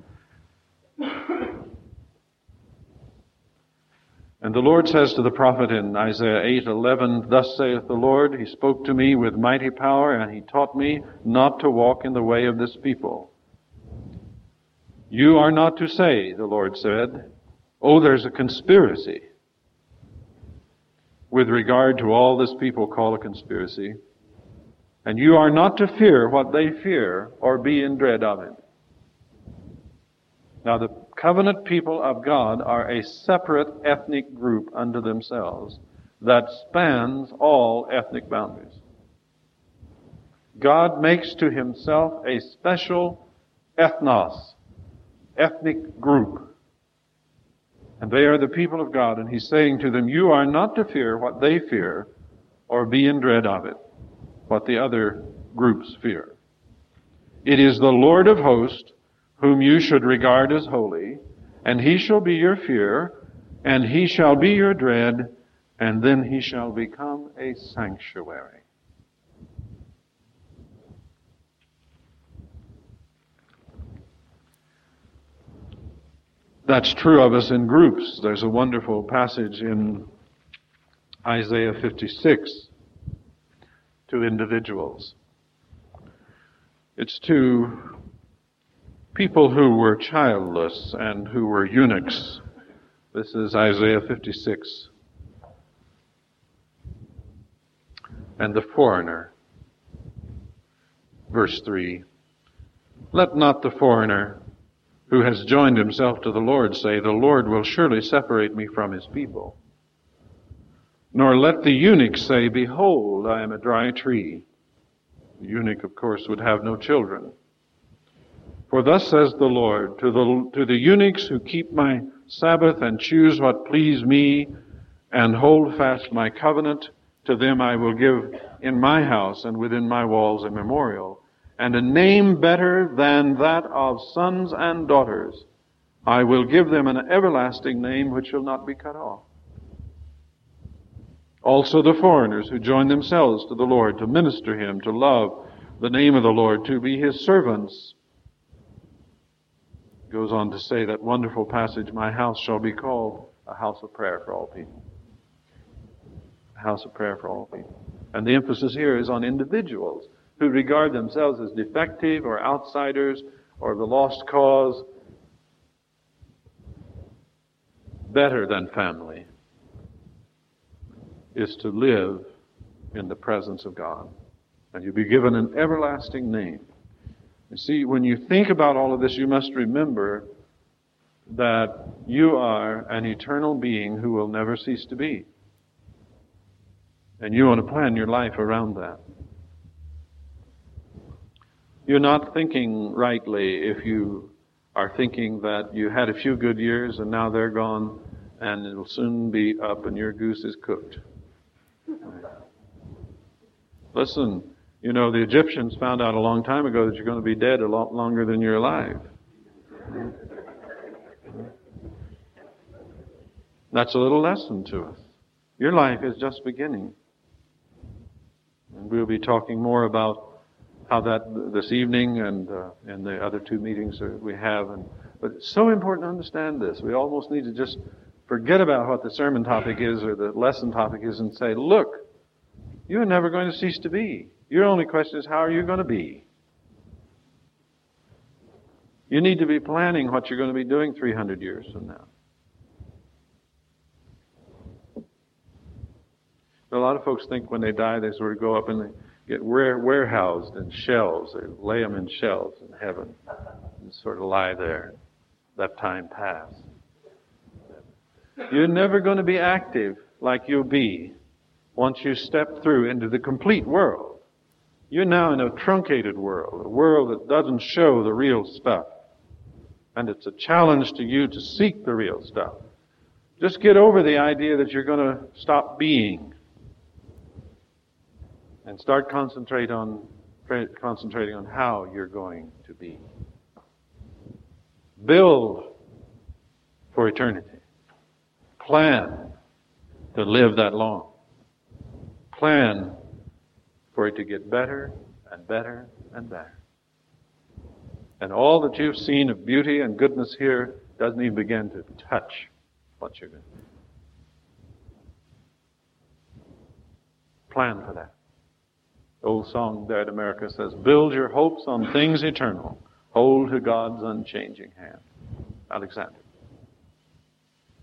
And the Lord says to the prophet in Isaiah eight eleven, "Thus saith the Lord, He spoke to me with mighty power, and He taught me not to walk in the way of this people. You are not to say, the Lord said, Oh, there's a conspiracy with regard to all this people call a conspiracy, and you are not to fear what they fear or be in dread of it. Now, the covenant people of God are a separate ethnic group unto themselves that spans all ethnic boundaries. God makes to himself a special ethnos, ethnic group. And they are the people of God, and he's saying to them, you are not to fear what they fear or be in dread of it, what the other groups fear. It is the Lord of hosts whom you should regard as holy, and he shall be your fear, and he shall be your dread, and then he shall become a sanctuary. That's true of us in groups. There's a wonderful passage in Isaiah fifty-six to individuals. It's to people who were childless and who were eunuchs. This is Isaiah fifty-six. And the foreigner. Verse three. Let not the foreigner who has joined himself to the Lord say, the Lord will surely separate me from his people. Nor let the eunuch say, behold, I am a dry tree. The eunuch, of course, would have no children. For thus says the Lord, to the, to the eunuchs who keep my Sabbath and choose what please me and hold fast my covenant, to them I will give in my house and within my walls a memorial, and a name better than that of sons and daughters. I will give them an everlasting name which shall not be cut off. Also the foreigners who join themselves to the Lord to minister him, to love the name of the Lord, to be his servants. Goes on to say that wonderful passage, my house shall be called a house of prayer for all people. A house of prayer for all people. And the emphasis here is on individuals who regard themselves as defective or outsiders or the lost cause. Better than family is to live in the presence of God. And you'll be given an everlasting name. You see, when you think about all of this, you must remember that you are an eternal being who will never cease to be. And you want to plan your life around that. You're not thinking rightly if you are thinking that you had a few good years and now they're gone and it'll soon be up and your goose is cooked. Listen, you know, the Egyptians found out a long time ago that you're going to be dead a lot longer than you're alive. That's a little lesson to us. Your life is just beginning. And we'll be talking more about how that this evening and uh, in the other two meetings that we have. And, but it's so important to understand this. We almost need to just forget about what the sermon topic is or the lesson topic is and say, look, you're never going to cease to be. Your only question is, how are you going to be? You need to be planning what you're going to be doing three hundred years from now. A lot of folks think when they die, they sort of go up and they get warehoused in shells. They lay them in shells in heaven and sort of lie there. Let time pass. You're never going to be active like you'll be once you step through into the complete world. You're now in a truncated world, a world that doesn't show the real stuff. And it's a challenge to you to seek the real stuff. Just get over the idea that you're going to stop being. And start concentrate on, concentrating on how you're going to be. Build for eternity. Plan to live that long. Plan for it to get better and better and better. And all that you've seen of beauty and goodness here doesn't even begin to touch what you're going to do. Plan for that. The old song there in America says, build your hopes on things eternal. Hold to God's unchanging hand. Alexander.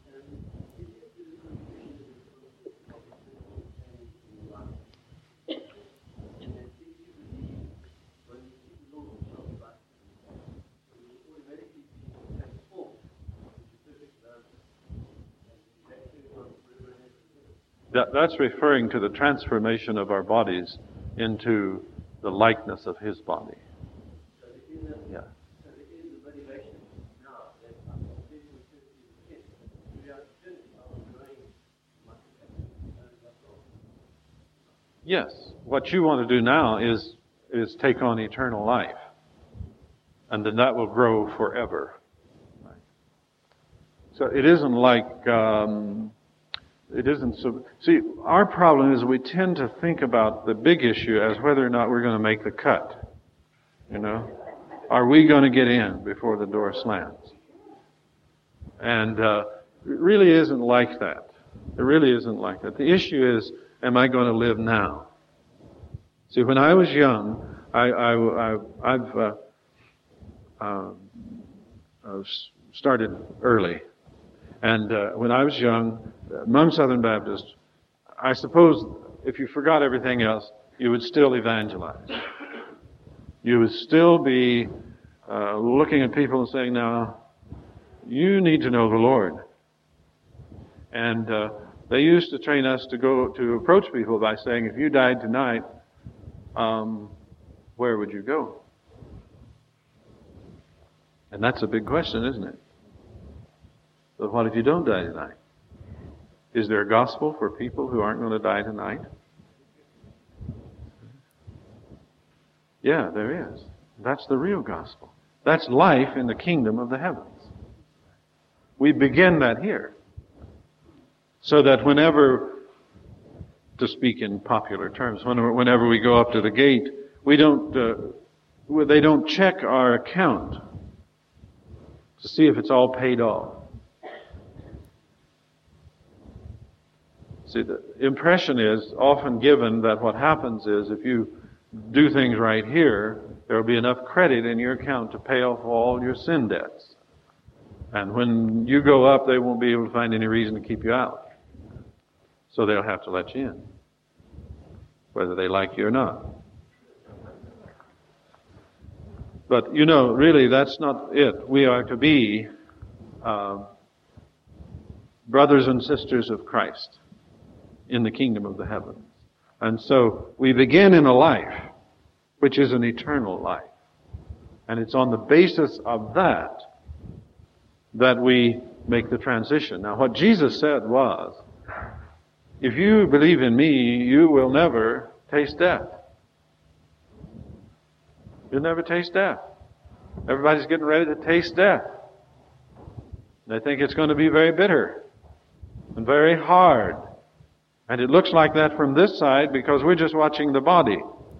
That, that's referring to the transformation of our bodies into the likeness of His body. So there is a, Yeah. so there is a motivation now that I'm living with this is throughout eternity. I was growing my capacity as I grow. Yes. What you want to do now is is take on eternal life. And then that will grow forever. Right. So it isn't like, um, it isn't so, see, our problem is we tend to think about the big issue as whether or not we're going to make the cut. You know? Are we going to get in before the door slams? And uh, it really isn't like that. It really isn't like that. The issue is, am I going to live now? See, when I was young, I, I, I, I've uh, uh, uh, started early. And uh, when I was young, among Southern Baptists, I suppose if you forgot everything else, you would still evangelize. You would still be uh, looking at people and saying, now, you need to know the Lord. And uh, they used to train us to go to approach people by saying, if you died tonight, um, where would you go? And that's a big question, isn't it? But what if you don't die tonight? Is there a gospel for people who aren't going to die tonight? Yeah, there is. That's the real gospel. That's life in the kingdom of the heavens. We begin that here. So that whenever, to speak in popular terms, whenever we go up to the gate, we don't, uh, they don't check our account to see if it's all paid off. See, the impression is often given that what happens is if you do things right here, there will be enough credit in your account to pay off all your sin debts. And when you go up, they won't be able to find any reason to keep you out. So they'll have to let you in, whether they like you or not. But, you know, really, that's not it. We are to be uh, brothers and sisters of Christ in the kingdom of the heavens. And so we begin in a life which is an eternal life. And it's on the basis of that that we make the transition. Now, what Jesus said was, if you believe in me, you will never taste death. You'll never taste death. Everybody's getting ready to taste death. They think it's going to be very bitter and very hard. And it looks like that from this side because we're just watching the body.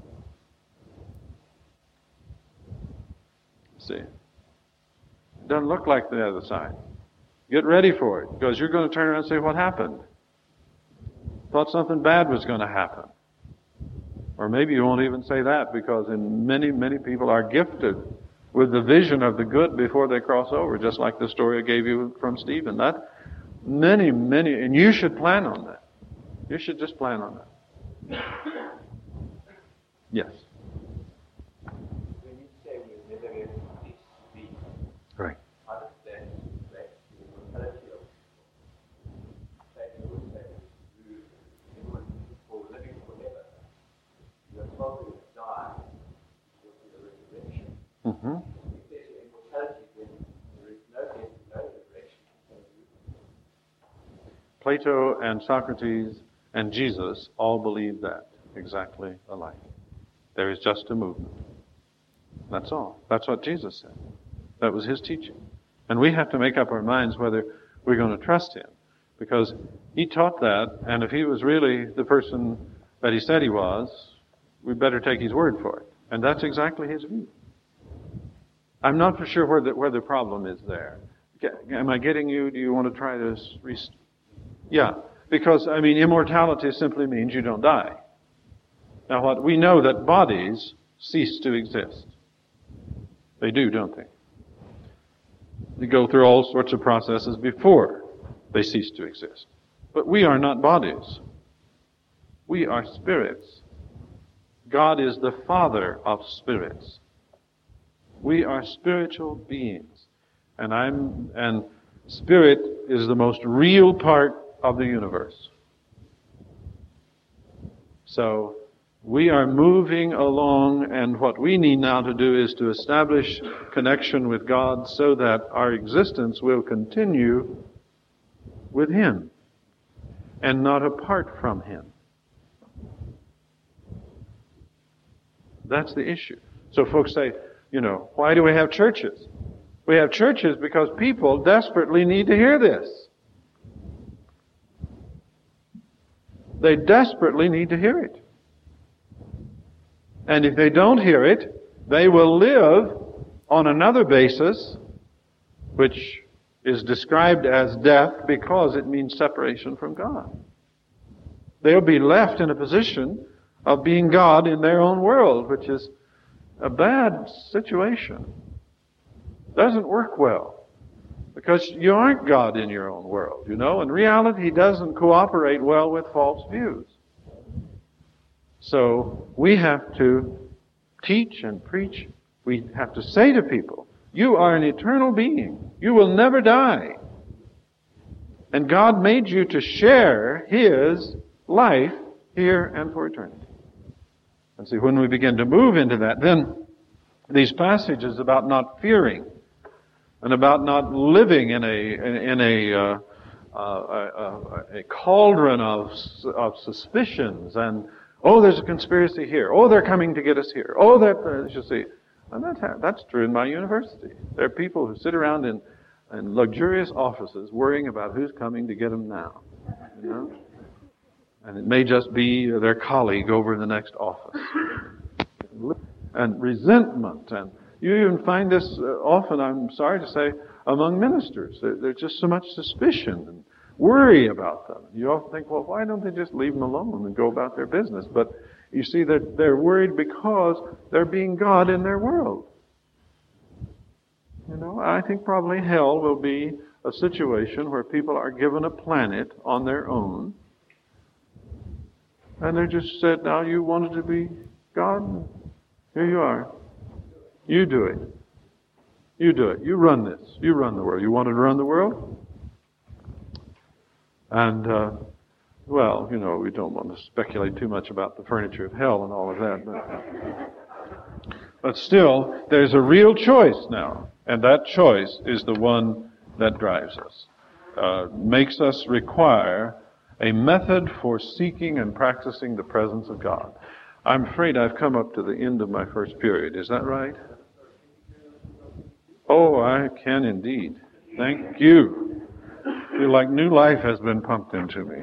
See? It doesn't look like the other side. Get ready for it because you're going to turn around and say, what happened? Thought something bad was going to happen. Or maybe you won't even say that because in many, many people are gifted with the vision of the good before they cross over, just like the story I gave you from Stephen. That many, many, and you should plan on that. You should just plan on that. Yes. When you say we never get to be, Right. how does that reflect the mortality of Satan would say, you for living forever. You are told you die before the resurrection. Mm-hmm. If there's immortality, then there is no death, no resurrection. Plato and Socrates and Jesus all believe that exactly alike. There is just a movement. That's all. That's what Jesus said. That was his teaching. And we have to make up our minds whether we're going to trust him. Because he taught that, and if he was really the person that he said he was, we better take his word for it. And that's exactly his view. I'm not for sure where the, where the problem is there. Am I getting you? Do you want to try this? Rest- yeah. Because, I mean, immortality simply means you don't die. Now, what we know that bodies cease to exist. They do, don't they? They go through all sorts of processes before they cease to exist. But we are not bodies. We are spirits. God is the Father of spirits. We are spiritual beings. And I'm, and spirit is the most real part of the universe. So we are moving along, and what we need now to do is to establish connection with God so that our existence will continue with Him and not apart from Him. That's the issue. So folks say, you know, why do we have churches? We have churches because people desperately need to hear this. They desperately need to hear it. And if they don't hear it, they will live on another basis, which is described as death because it means separation from God. They'll be left in a position of being God in their own world, which is a bad situation. Doesn't work well. Because you aren't God in your own world, you know. In reality, He doesn't cooperate well with false views. So we have to teach and preach. We have to say to people, you are an eternal being. You will never die. And God made you to share His life here and for eternity. And see, when we begin to move into that, then these passages about not fearing and about not living in a in a uh, uh, a, a cauldron of of suspicions and oh, there's a conspiracy here. Oh, they're coming to get us here. Oh, that uh, you see, and that's that's true in my university. There are people who sit around in in luxurious offices worrying about who's coming to get them now. You know, and it may just be their colleague over in the next office. And resentment and you even find this uh, often, I'm sorry to say, among ministers. There, there's just so much suspicion and worry about them. You often think, well, why don't they just leave them alone and go about their business? But you see, they're, they're worried because they're being God in their world. You know, I think probably hell will be a situation where people are given a planet on their own. And they're just said, now you wanted to be God? Here you are. You do it. You do it. You run this. You run the world. You wanted to run the world? And, uh, well, you know, we don't want to speculate too much about the furniture of hell and all of that. But, but still, there's a real choice now. And that choice is the one that drives us. Uh, makes us require a method for seeking and practicing the presence of God. I'm afraid I've come up to the end of my first period. Is that right? Oh, I can indeed. Thank you. I feel like new life has been pumped into me.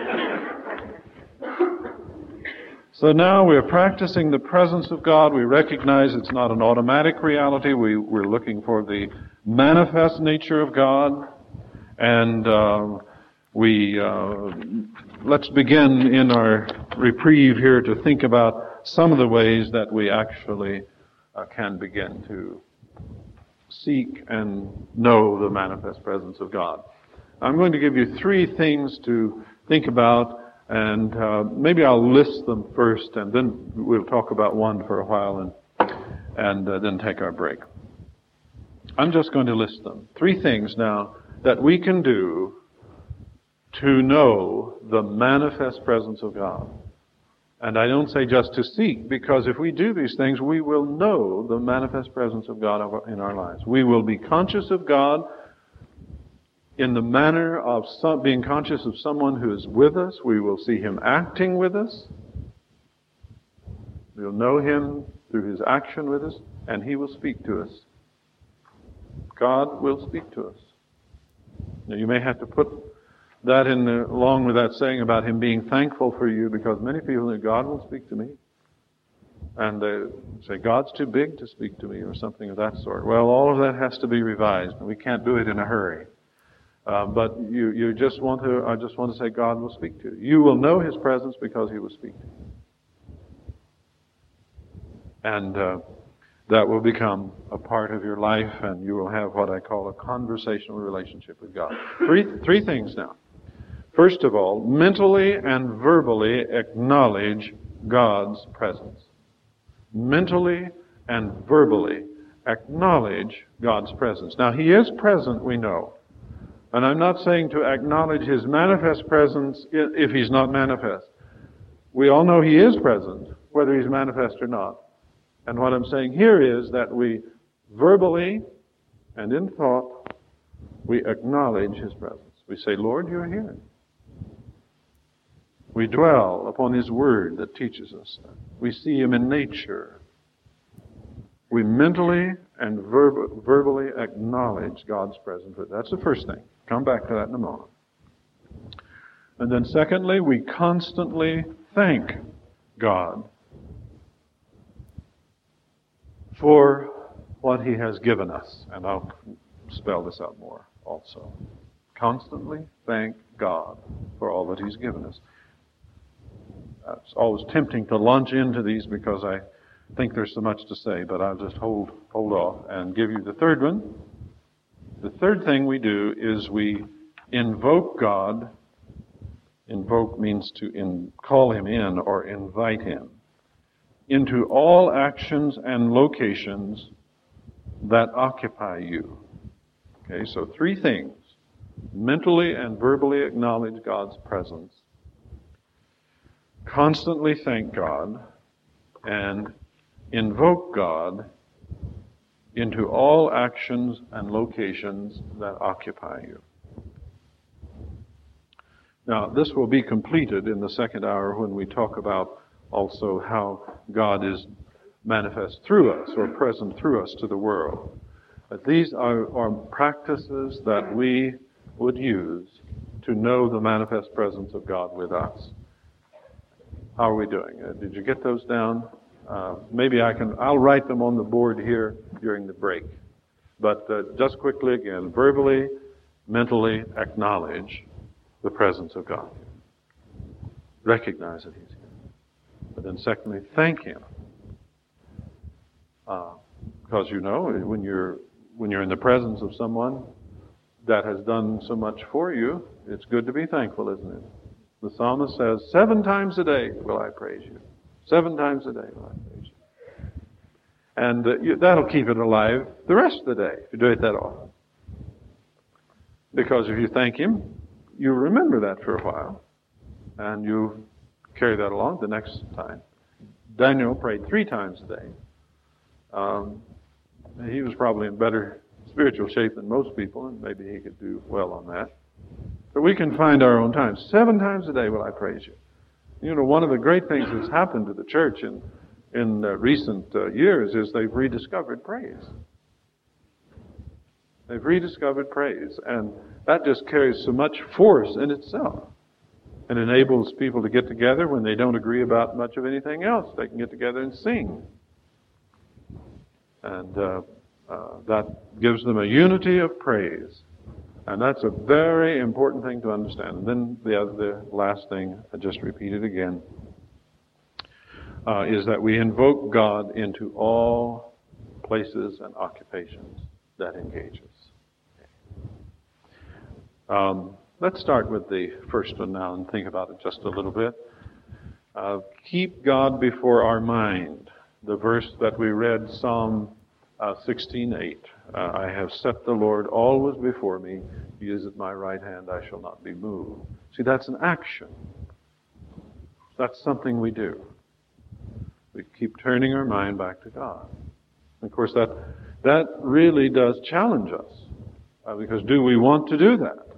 So now we're practicing the presence of God. We recognize it's not an automatic reality. We, we're looking for the manifest nature of God. And uh, we uh, let's begin in our reprieve here to think about some of the ways that we actually uh, can begin to seek and know the manifest presence of God. I'm going to give you three things to think about, and uh, maybe I'll list them first, and then we'll talk about one for a while, and and uh, then take our break. I'm just going to list them. Three things now that we can do to know the manifest presence of God. And I don't say just to seek, because if we do these things, we will know the manifest presence of God in our lives. We will be conscious of God in the manner of some, being conscious of someone who is with us. We will see Him acting with us. We'll know Him through His action with us, and He will speak to us. God will speak to us. Now, you may have to put that in the, along with that saying about Him being thankful for you, because many people say, God will speak to me. And they say, God's too big to speak to me, or something of that sort. Well, all of that has to be revised. We can't do it in a hurry. Uh, but you, you just want to, I just want to say God will speak to you. You will know His presence because He will speak to you. And uh, that will become a part of your life, and you will have what I call a conversational relationship with God. Three, three things now. First of all, mentally and verbally acknowledge God's presence. Mentally and verbally acknowledge God's presence. Now, He is present, we know. And I'm not saying to acknowledge His manifest presence if He's not manifest. we all know He is present, whether He's manifest or not. And what I'm saying here is that we verbally and in thought, we acknowledge His presence. We say, Lord, you're here. We dwell upon His Word that teaches us that. We see Him in nature. We mentally and verb- verbally acknowledge God's presence. That's the first thing. Come back to that in a moment. And then secondly, we constantly thank God for what He has given us. And I'll spell this out more also. Constantly thank God for all that He's given us. It's always tempting to launch into these because I think there's so much to say, but I'll just hold hold off and give you the third one. The third thing we do is we invoke God. Invoke means to in, call Him in or invite Him into all actions and locations that occupy you. Okay, so three things. Mentally and verbally acknowledge God's presence. Constantly thank God. And invoke God into all actions and locations that occupy you. Now, this will be completed in the second hour when we talk about also how God is manifest through us or present through us to the world. But these are, are practices that we would use to know the manifest presence of God with us. How are we doing? Uh, did you get those down? Uh, maybe I can, I'll write them on the board here during the break. But uh, just quickly again, verbally, mentally acknowledge the presence of God. Recognize that He's here. But then secondly, thank Him. Uh, because you know, when you're, when you're in the presence of someone that has done so much for you, it's good to be thankful, isn't it? The psalmist says, seven times a day will I praise you. Seven times a day will I praise you. And uh, you, that'll keep it alive the rest of the day, if you do it that often. Because if you thank Him, you remember that for a while. And you carry that along the next time. Daniel prayed three times a day. Um, he was probably in better spiritual shape than most people, and maybe he could do well on that. But we can find our own time. Seven times a day will I praise you. You know, one of the great things that's happened to the church in, in uh, recent uh, years is they've rediscovered praise. They've rediscovered praise. And that just carries so much force in itself. And enables people to get together when they don't agree about much of anything else. They can get together and sing. And uh, uh, that gives them a unity of praise. And that's a very important thing to understand. And then the other, the last thing, I just repeat it again, uh, is that we invoke God into all places and occupations that engage us. Um, let's start with the first one now and think about it just a little bit. Uh, keep God before our mind. The verse that we read, Psalm uh, sixteen eight. Uh, I have set the Lord always before me. He is at my right hand. I shall not be moved. See, that's an action. That's something we do. We keep turning our mind back to God. Of course, that that really does challenge us. Uh, because do we want to do that?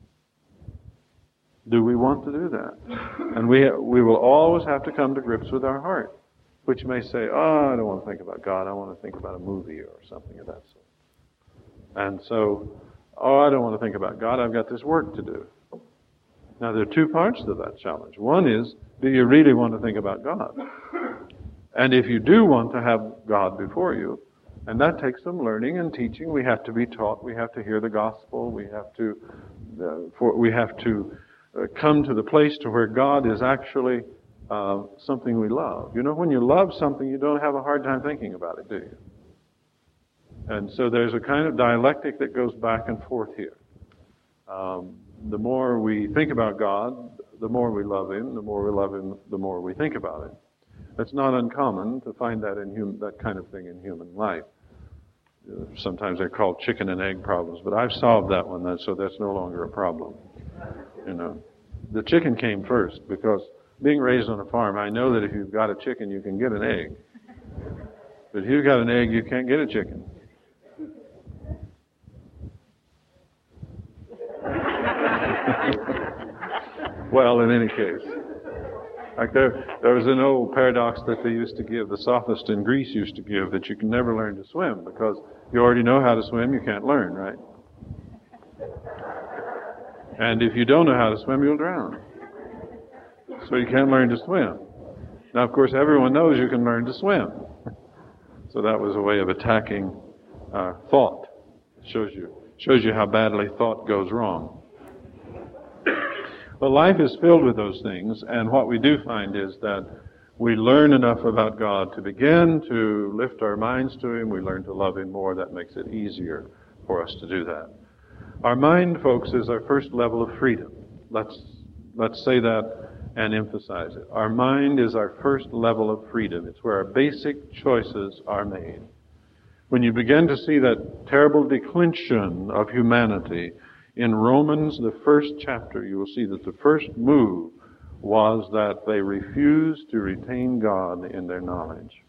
Do we want to do that? And we we will always have to come to grips with our heart, which may say, oh, I don't want to think about God. I want to think about a movie or something of that sort. And so, oh, I don't want to think about God. I've got this work to do. Now, there are two parts to that challenge. One is, do you really want to think about God? And if you do want to have God before you, and that takes some learning and teaching, we have to be taught, we have to hear the gospel, we have to, uh, for, we have to uh, come to the place to where God is actually uh, something we love. You know, when you love something, you don't have a hard time thinking about it, do you? And so there's a kind of dialectic that goes back and forth here. Um, the more we think about God, the more we love Him. The more we love Him, the more we think about Him. It's not uncommon to find that in hum- that kind of thing in human life. Uh, sometimes they're called chicken and egg problems, but I've solved that one, so that's no longer a problem. You know, the chicken came first because being raised on a farm, I know that if you've got a chicken, you can get an egg. But if you've got an egg, you can't get a chicken. Well, in any case, like there, there was an old paradox that they used to give, the sophists in Greece used to give, that you can never learn to swim because you already know how to swim, you can't learn, right? And if you don't know how to swim, you'll drown. So you can't learn to swim. Now, of course, everyone knows you can learn to swim. So that was a way of attacking uh, thought. It shows you, shows you how badly thought goes wrong. But life is filled with those things, and what we do find is that we learn enough about God to begin to lift our minds to Him. We learn to love Him more. That makes it easier for us to do that. Our mind, folks, is our first level of freedom. Let's, let's say that and emphasize it. Our mind is our first level of freedom. It's where our basic choices are made. When you begin to see that terrible declension of humanity, in Romans, the first chapter, you will see that the first move was that they refused to retain God in their knowledge.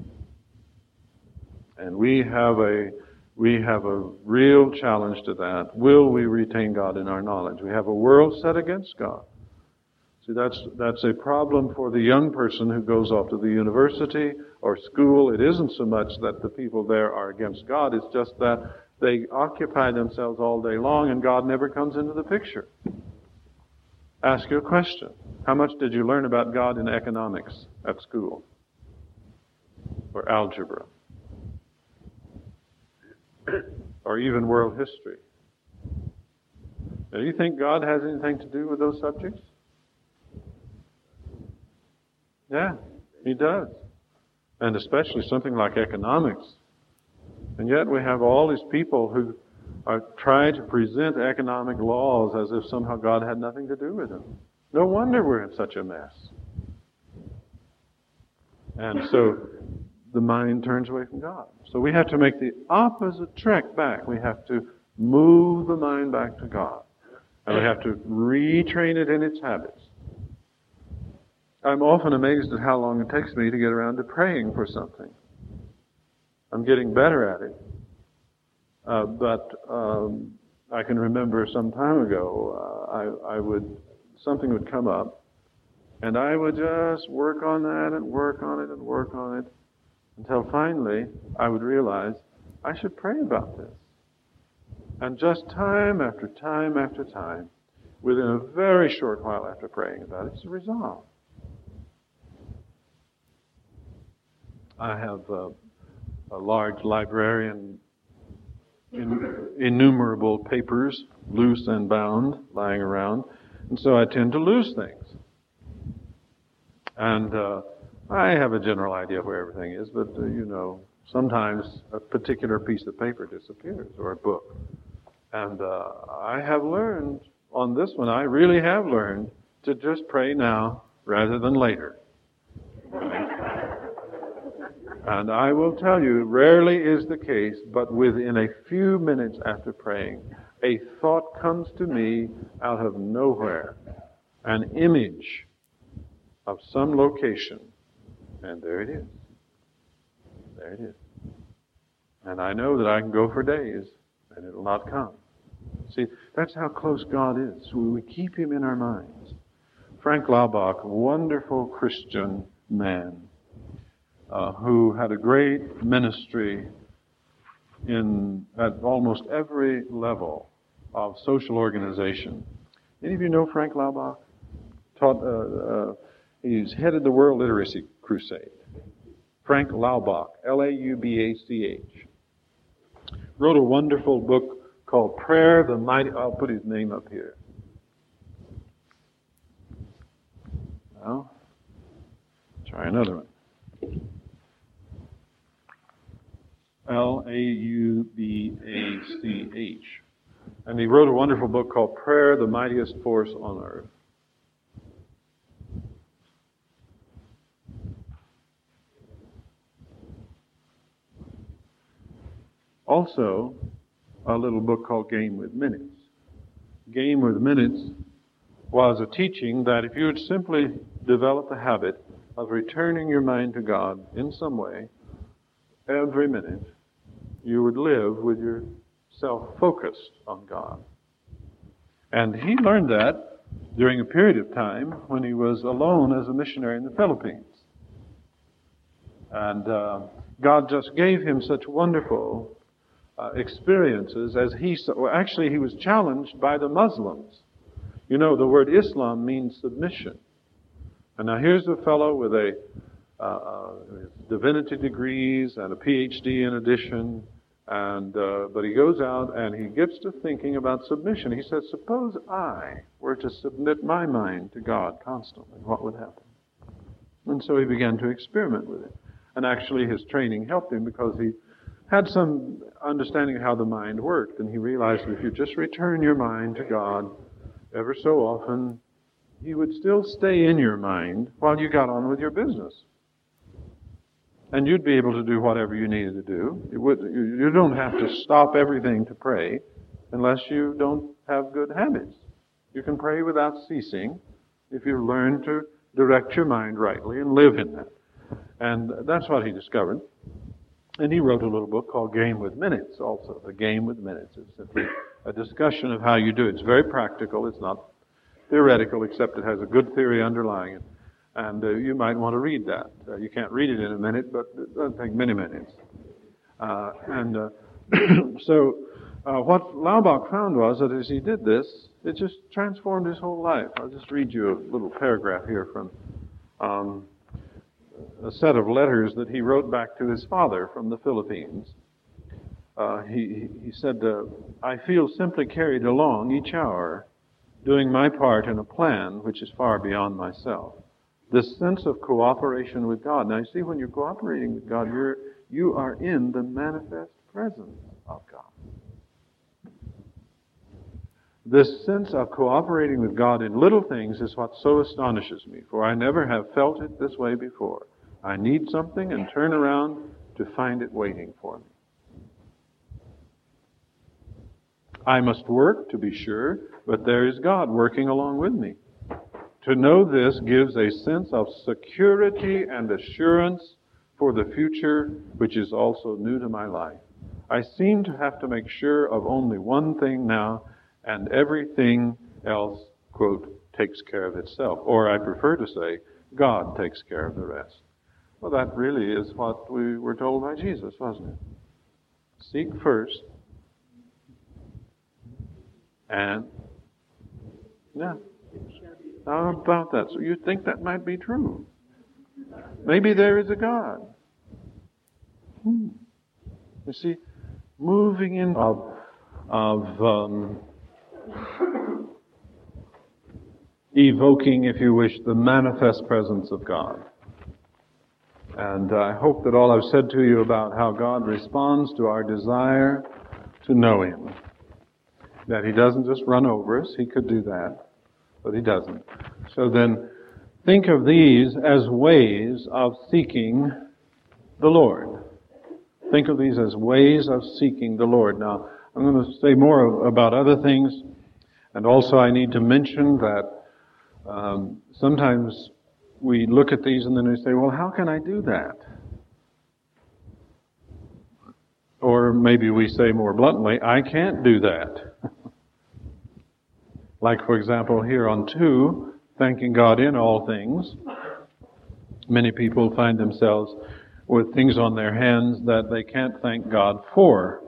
And we have a we have a real challenge to that. Will we retain God in our knowledge? We have a world set against God. See, that's that's a problem for the young person who goes off to the university or school. It isn't so much that the people there are against God, it's just that they occupy themselves all day long and God never comes into the picture. Ask you a question. How much did you learn about God in economics at school? Or algebra? Or even world history? Now, do you think God has anything to do with those subjects? Yeah, He does. And especially something like economics. And yet we have all these people who are trying to present economic laws as if somehow God had nothing to do with them. No wonder we're in such a mess. And so the mind turns away from God. So we have to make the opposite trek back. We have to move the mind back to God. And we have to retrain it in its habits. I'm often amazed at how long it takes me to get around to praying for something. I'm getting better at it. Uh, but um, I can remember some time ago, uh, I, I would, something would come up, and I would just work on that and work on it and work on it until finally I would realize I should pray about this. And just time after time after time, within a very short while after praying about it, it's resolved. I have uh, a large library and in, innumerable papers, loose and bound, lying around. And so I tend to lose things. And uh, I have a general idea where everything is, but, uh, you know, sometimes a particular piece of paper disappears, or a book. And uh, I have learned, on this one, I really have learned to just pray now rather than later. And I will tell you, rarely is the case, but within a few minutes after praying, a thought comes to me out of nowhere, an image of some location, and there it is. There it is. And I know that I can go for days, and it will not come. See, that's how close God is. We keep Him in our minds. Frank Laubach, a wonderful Christian man, Uh, who had a great ministry in at almost every level of social organization. Any of you know Frank Laubach? Taught, uh, uh, he's headed the World Literacy Crusade. Frank Laubach, L A U B A C H. Wrote a wonderful book called Prayer, the Mighty... I'll put his name up here. Well, try another one. L A U B A C H. And he wrote a wonderful book called Prayer, the Mightiest Force on Earth. Also, a little book called Game with Minutes. Game with Minutes was a teaching that if you would simply develop the habit of returning your mind to God in some way, every minute, you would live with yourself focused on God. And he learned that during a period of time when he was alone as a missionary in the Philippines. And uh, God just gave him such wonderful uh, experiences as he saw. Well, actually, he was challenged by the Muslims. You know, the word Islam means submission. And now here's a fellow with a uh, uh, divinity degrees and a P H D in addition. And uh, but he goes out and he gets to thinking about submission. He says, suppose I were to submit my mind to God constantly, what would happen? And so he began to experiment with it. And actually his training helped him because he had some understanding of how the mind worked. And he realized that if you just return your mind to God ever so often, He would still stay in your mind while you got on with your business. And you'd be able to do whatever you needed to do. You, would, you, you don't have to stop everything to pray unless you don't have good habits. You can pray without ceasing if you learn to direct your mind rightly and live in that. And that's what he discovered. And he wrote a little book called Game with Minutes also. The Game with Minutes. It's simply a discussion of how you do it. It's very practical. It's not theoretical, except it has a good theory underlying it. And uh, you might want to read that. Uh, you can't read it in a minute, but it doesn't take many minutes. Uh, and uh, so uh, what Laubach found was that as he did this, it just transformed his whole life. I'll just read you a little paragraph here from um, a set of letters that he wrote back to his father from the Philippines. Uh, he, he said, uh, I feel simply carried along each hour, doing my part in a plan which is far beyond myself. This sense of cooperation with God. Now you see, when you're cooperating with God, you're, you are in the manifest presence of God. This sense of cooperating with God in little things is what so astonishes me, for I never have felt it this way before. I need something and turn around to find it waiting for me. I must work, to be sure, but there is God working along with me. To know this gives a sense of security and assurance for the future, which is also new to my life. I seem to have to make sure of only one thing now, and everything else, quote, takes care of itself. Or I prefer to say, God takes care of the rest. Well, that really is what we were told by Jesus, wasn't it? Seek first. And, yeah. How about that? So you think that might be true? Maybe there is a God. Hmm. You see, moving in of, of um, evoking, if you wish, the manifest presence of God. And I hope that all I've said to you about how God responds to our desire to know Him, that He doesn't just run over us. He could do that, but He doesn't. So then, think of these as ways of seeking the Lord. Think of these as ways of seeking the Lord. Now, I'm going to say more about other things, and also I need to mention that um, sometimes we look at these and then we say, well, how can I do that? Or maybe we say more bluntly, I can't do that. Like, for example, here on two, thanking God in all things. Many people find themselves with things on their hands that they can't thank God for.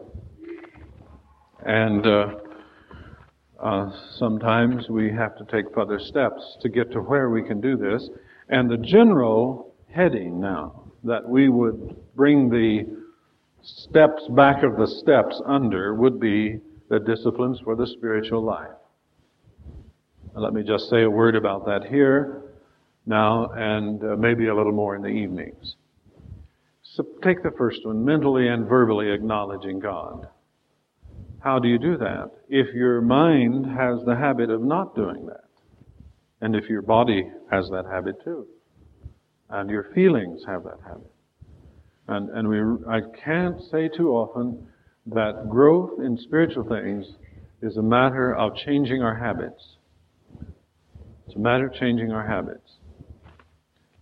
And uh, uh, sometimes we have to take further steps to get to where we can do this. And the general heading now, that we would bring the steps back of the steps under, would be the disciplines for the spiritual life. And let me just say a word about that here now, and uh, maybe a little more in the evenings. So take the first one, mentally and verbally acknowledging God. How do you do that? If your mind has the habit of not doing that, and if your body has that habit too, and your feelings have that habit. And, and we, I can't say too often that growth in spiritual things is a matter of changing our habits. It's a matter of changing our habits.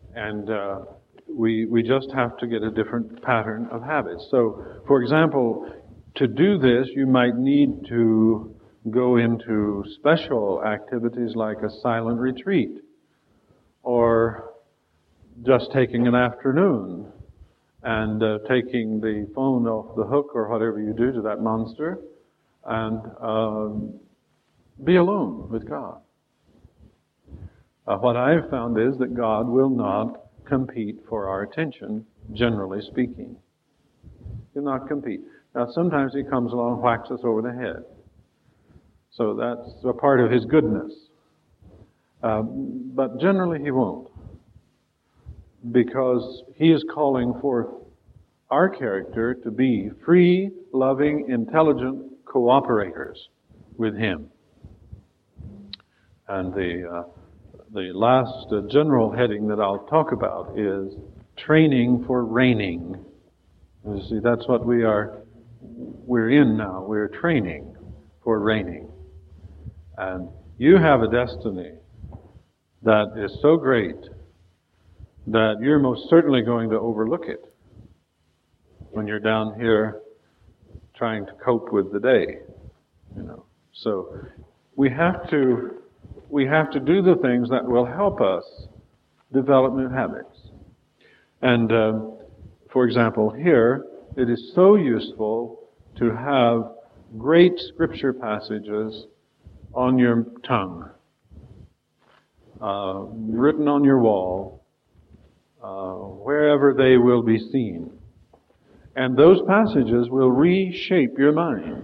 And uh, we we just have to get a different pattern of habits. So, for example, to do this, you might need to go into special activities like a silent retreat, or just taking an afternoon and uh, taking the phone off the hook or whatever you do to that monster, and um, be alone with God. Uh, what I've found is that God will not compete for our attention, generally speaking. He'll not compete. Now, sometimes He comes along and whacks us over the head. So that's a part of His goodness. Uh, but generally He won't. Because He is calling forth our character to be free, loving, intelligent cooperators with Him. And the uh, the last uh, general heading that I'll talk about is training for reigning. You see, that's what we are, we're in now. We're training for reigning. And you have a destiny that is so great that you're most certainly going to overlook it when you're down here trying to cope with the day. You know, so we have to we have to do the things that will help us develop new habits. And uh, for example, here it is so useful to have great scripture passages on your tongue, uh, written on your wall, uh, wherever they will be seen. And those passages will reshape your mind.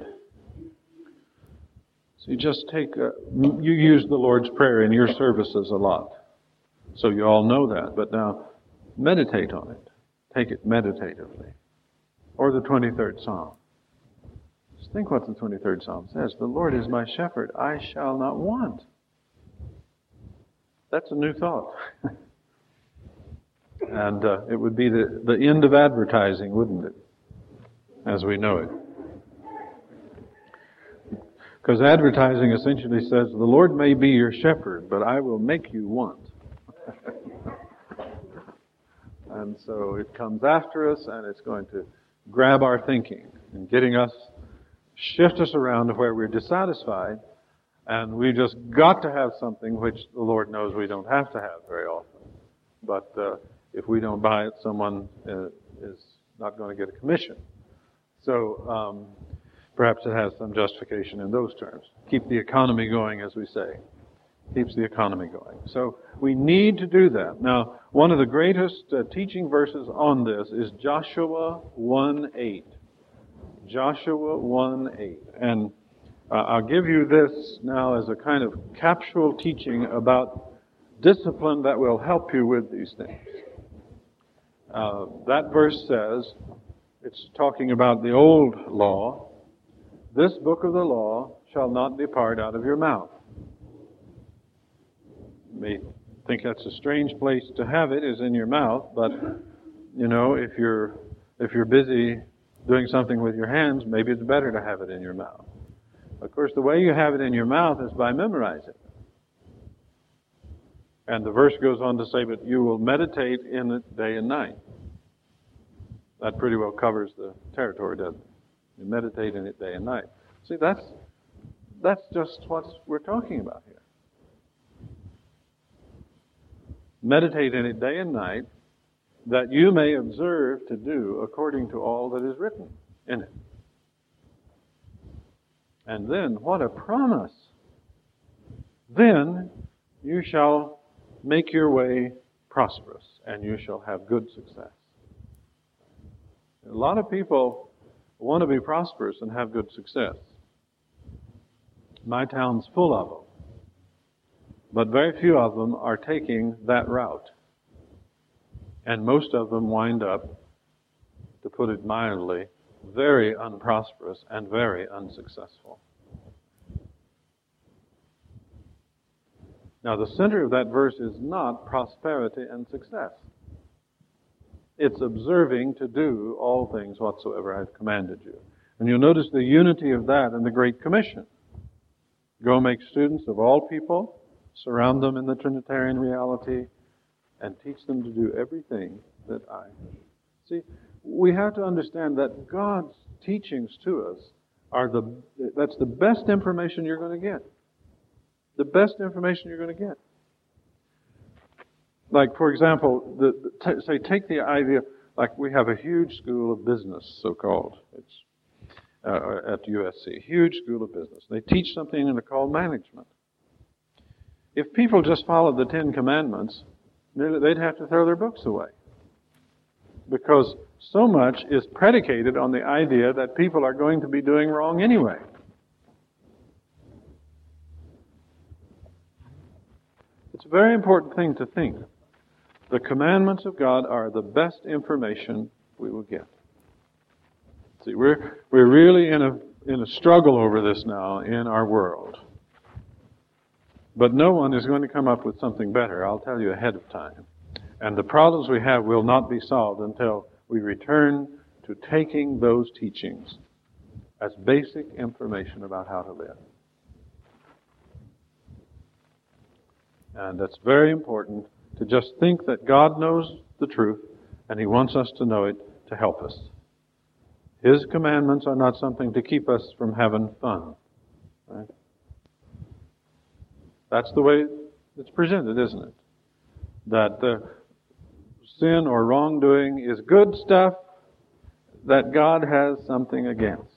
So you just take, a, you use the Lord's Prayer in your services a lot. So you all know that. But now, meditate on it. Take it meditatively. Or the twenty-third Psalm. Just think what the twenty-third Psalm says. The Lord is my shepherd, I shall not want. That's a new thought. And uh, it would be the, the end of advertising, wouldn't it? As we know it. Because advertising essentially says, the Lord may be your shepherd, but I will make you want. And so it comes after us, and it's going to grab our thinking and getting us, shift us around to where we're dissatisfied, and we just got to have something which the Lord knows we don't have to have very often. But uh, if we don't buy it, someone uh, is not going to get a commission. So um, perhaps it has some justification in those terms. Keep the economy going, as we say. Keeps the economy going. So we need to do that. Now, one of the greatest uh, teaching verses on this is Joshua one eight. Joshua one eight. And uh, I'll give you this now as a kind of capsule teaching about discipline that will help you with these things. Uh, that verse says, it's talking about the old law, this book of the law shall not depart out of your mouth. You may think that's a strange place to have it, is in your mouth, but, you know, if you're if you're busy doing something with your hands, maybe it's better to have it in your mouth. Of course, the way you have it in your mouth is by memorizing it. And the verse goes on to say, but you will meditate in it day and night. That pretty well covers the territory, doesn't it? You meditate in it day and night. See, that's that's just what we're talking about here. Meditate in it day and night, that you may observe to do according to all that is written in it. And then, what a promise! Then you shall make your way prosperous, and you shall have good success. A lot of people want to be prosperous and have good success. My town's full of them. But very few of them are taking that route. And most of them wind up, to put it mildly, very unprosperous and very unsuccessful. Now, the center of that verse is not prosperity and success. It's observing to do all things whatsoever I have commanded you. And you'll notice the unity of that in the Great Commission. Go make students of all people, surround them in the Trinitarian reality, and teach them to do everything that I do. See, we have to understand that God's teachings to us are the, that's the best information you're going to get. The best information you're going to get. Like, for example, the, the, t- say, take the idea, like we have a huge school of business, so-called. It's uh, at U S C, huge school of business. They teach something and they're called management. If people just followed the Ten Commandments, they'd have to throw their books away. Because so much is predicated on the idea that people are going to be doing wrong anyway. It's a very important thing to think. The commandments of God are the best information we will get. See, we're we're really in a in a struggle over this now in our world. But no one is going to come up with something better, I'll tell you ahead of time. And the problems we have will not be solved until we return to taking those teachings as basic information about how to live. And that's very important to just think that God knows the truth and He wants us to know it to help us. His commandments are not something to keep us from having fun. Right? That's the way it's presented, isn't it? That the sin or wrongdoing is good stuff that God has something against.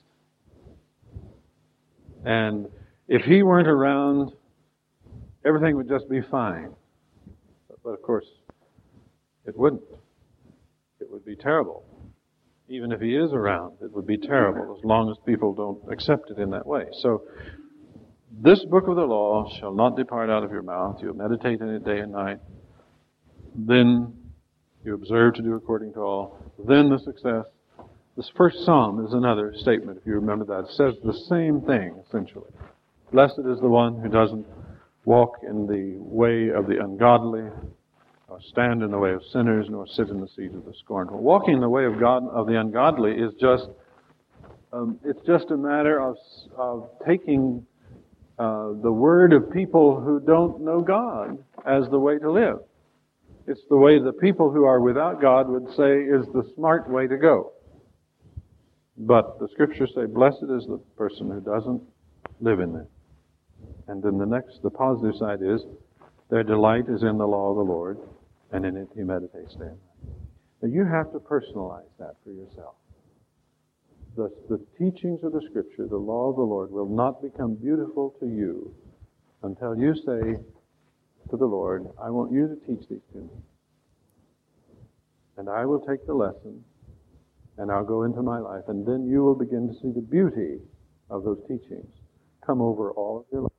And if He weren't around, everything would just be fine. But of course, it wouldn't. It would be terrible. Even if He is around, it would be terrible as long as people don't accept it in that way. So, this book of the law shall not depart out of your mouth. You meditate in it day and night. Then you observe to do according to all. Then the success. This first psalm is another statement, if you remember that. It says the same thing, essentially. Blessed is the one who doesn't walk in the way of the ungodly, or stand in the way of sinners, nor sit in the seat of the scornful. Walking in the way of God of the ungodly is just um, it's just a matter of of taking uh, the word of people who don't know God as the way to live. It's the way the people who are without God would say is the smart way to go. But the Scriptures say, blessed is the person who doesn't live in it. And then the next, the positive side is, their delight is in the law of the Lord, and in it he meditates day and night. Now you have to personalize that for yourself. The, the teachings of the Scripture, the law of the Lord, will not become beautiful to you until you say to the Lord, I want you to teach these to me. And I will take the lesson, and I'll go into my life, and then you will begin to see the beauty of those teachings come over all of your life.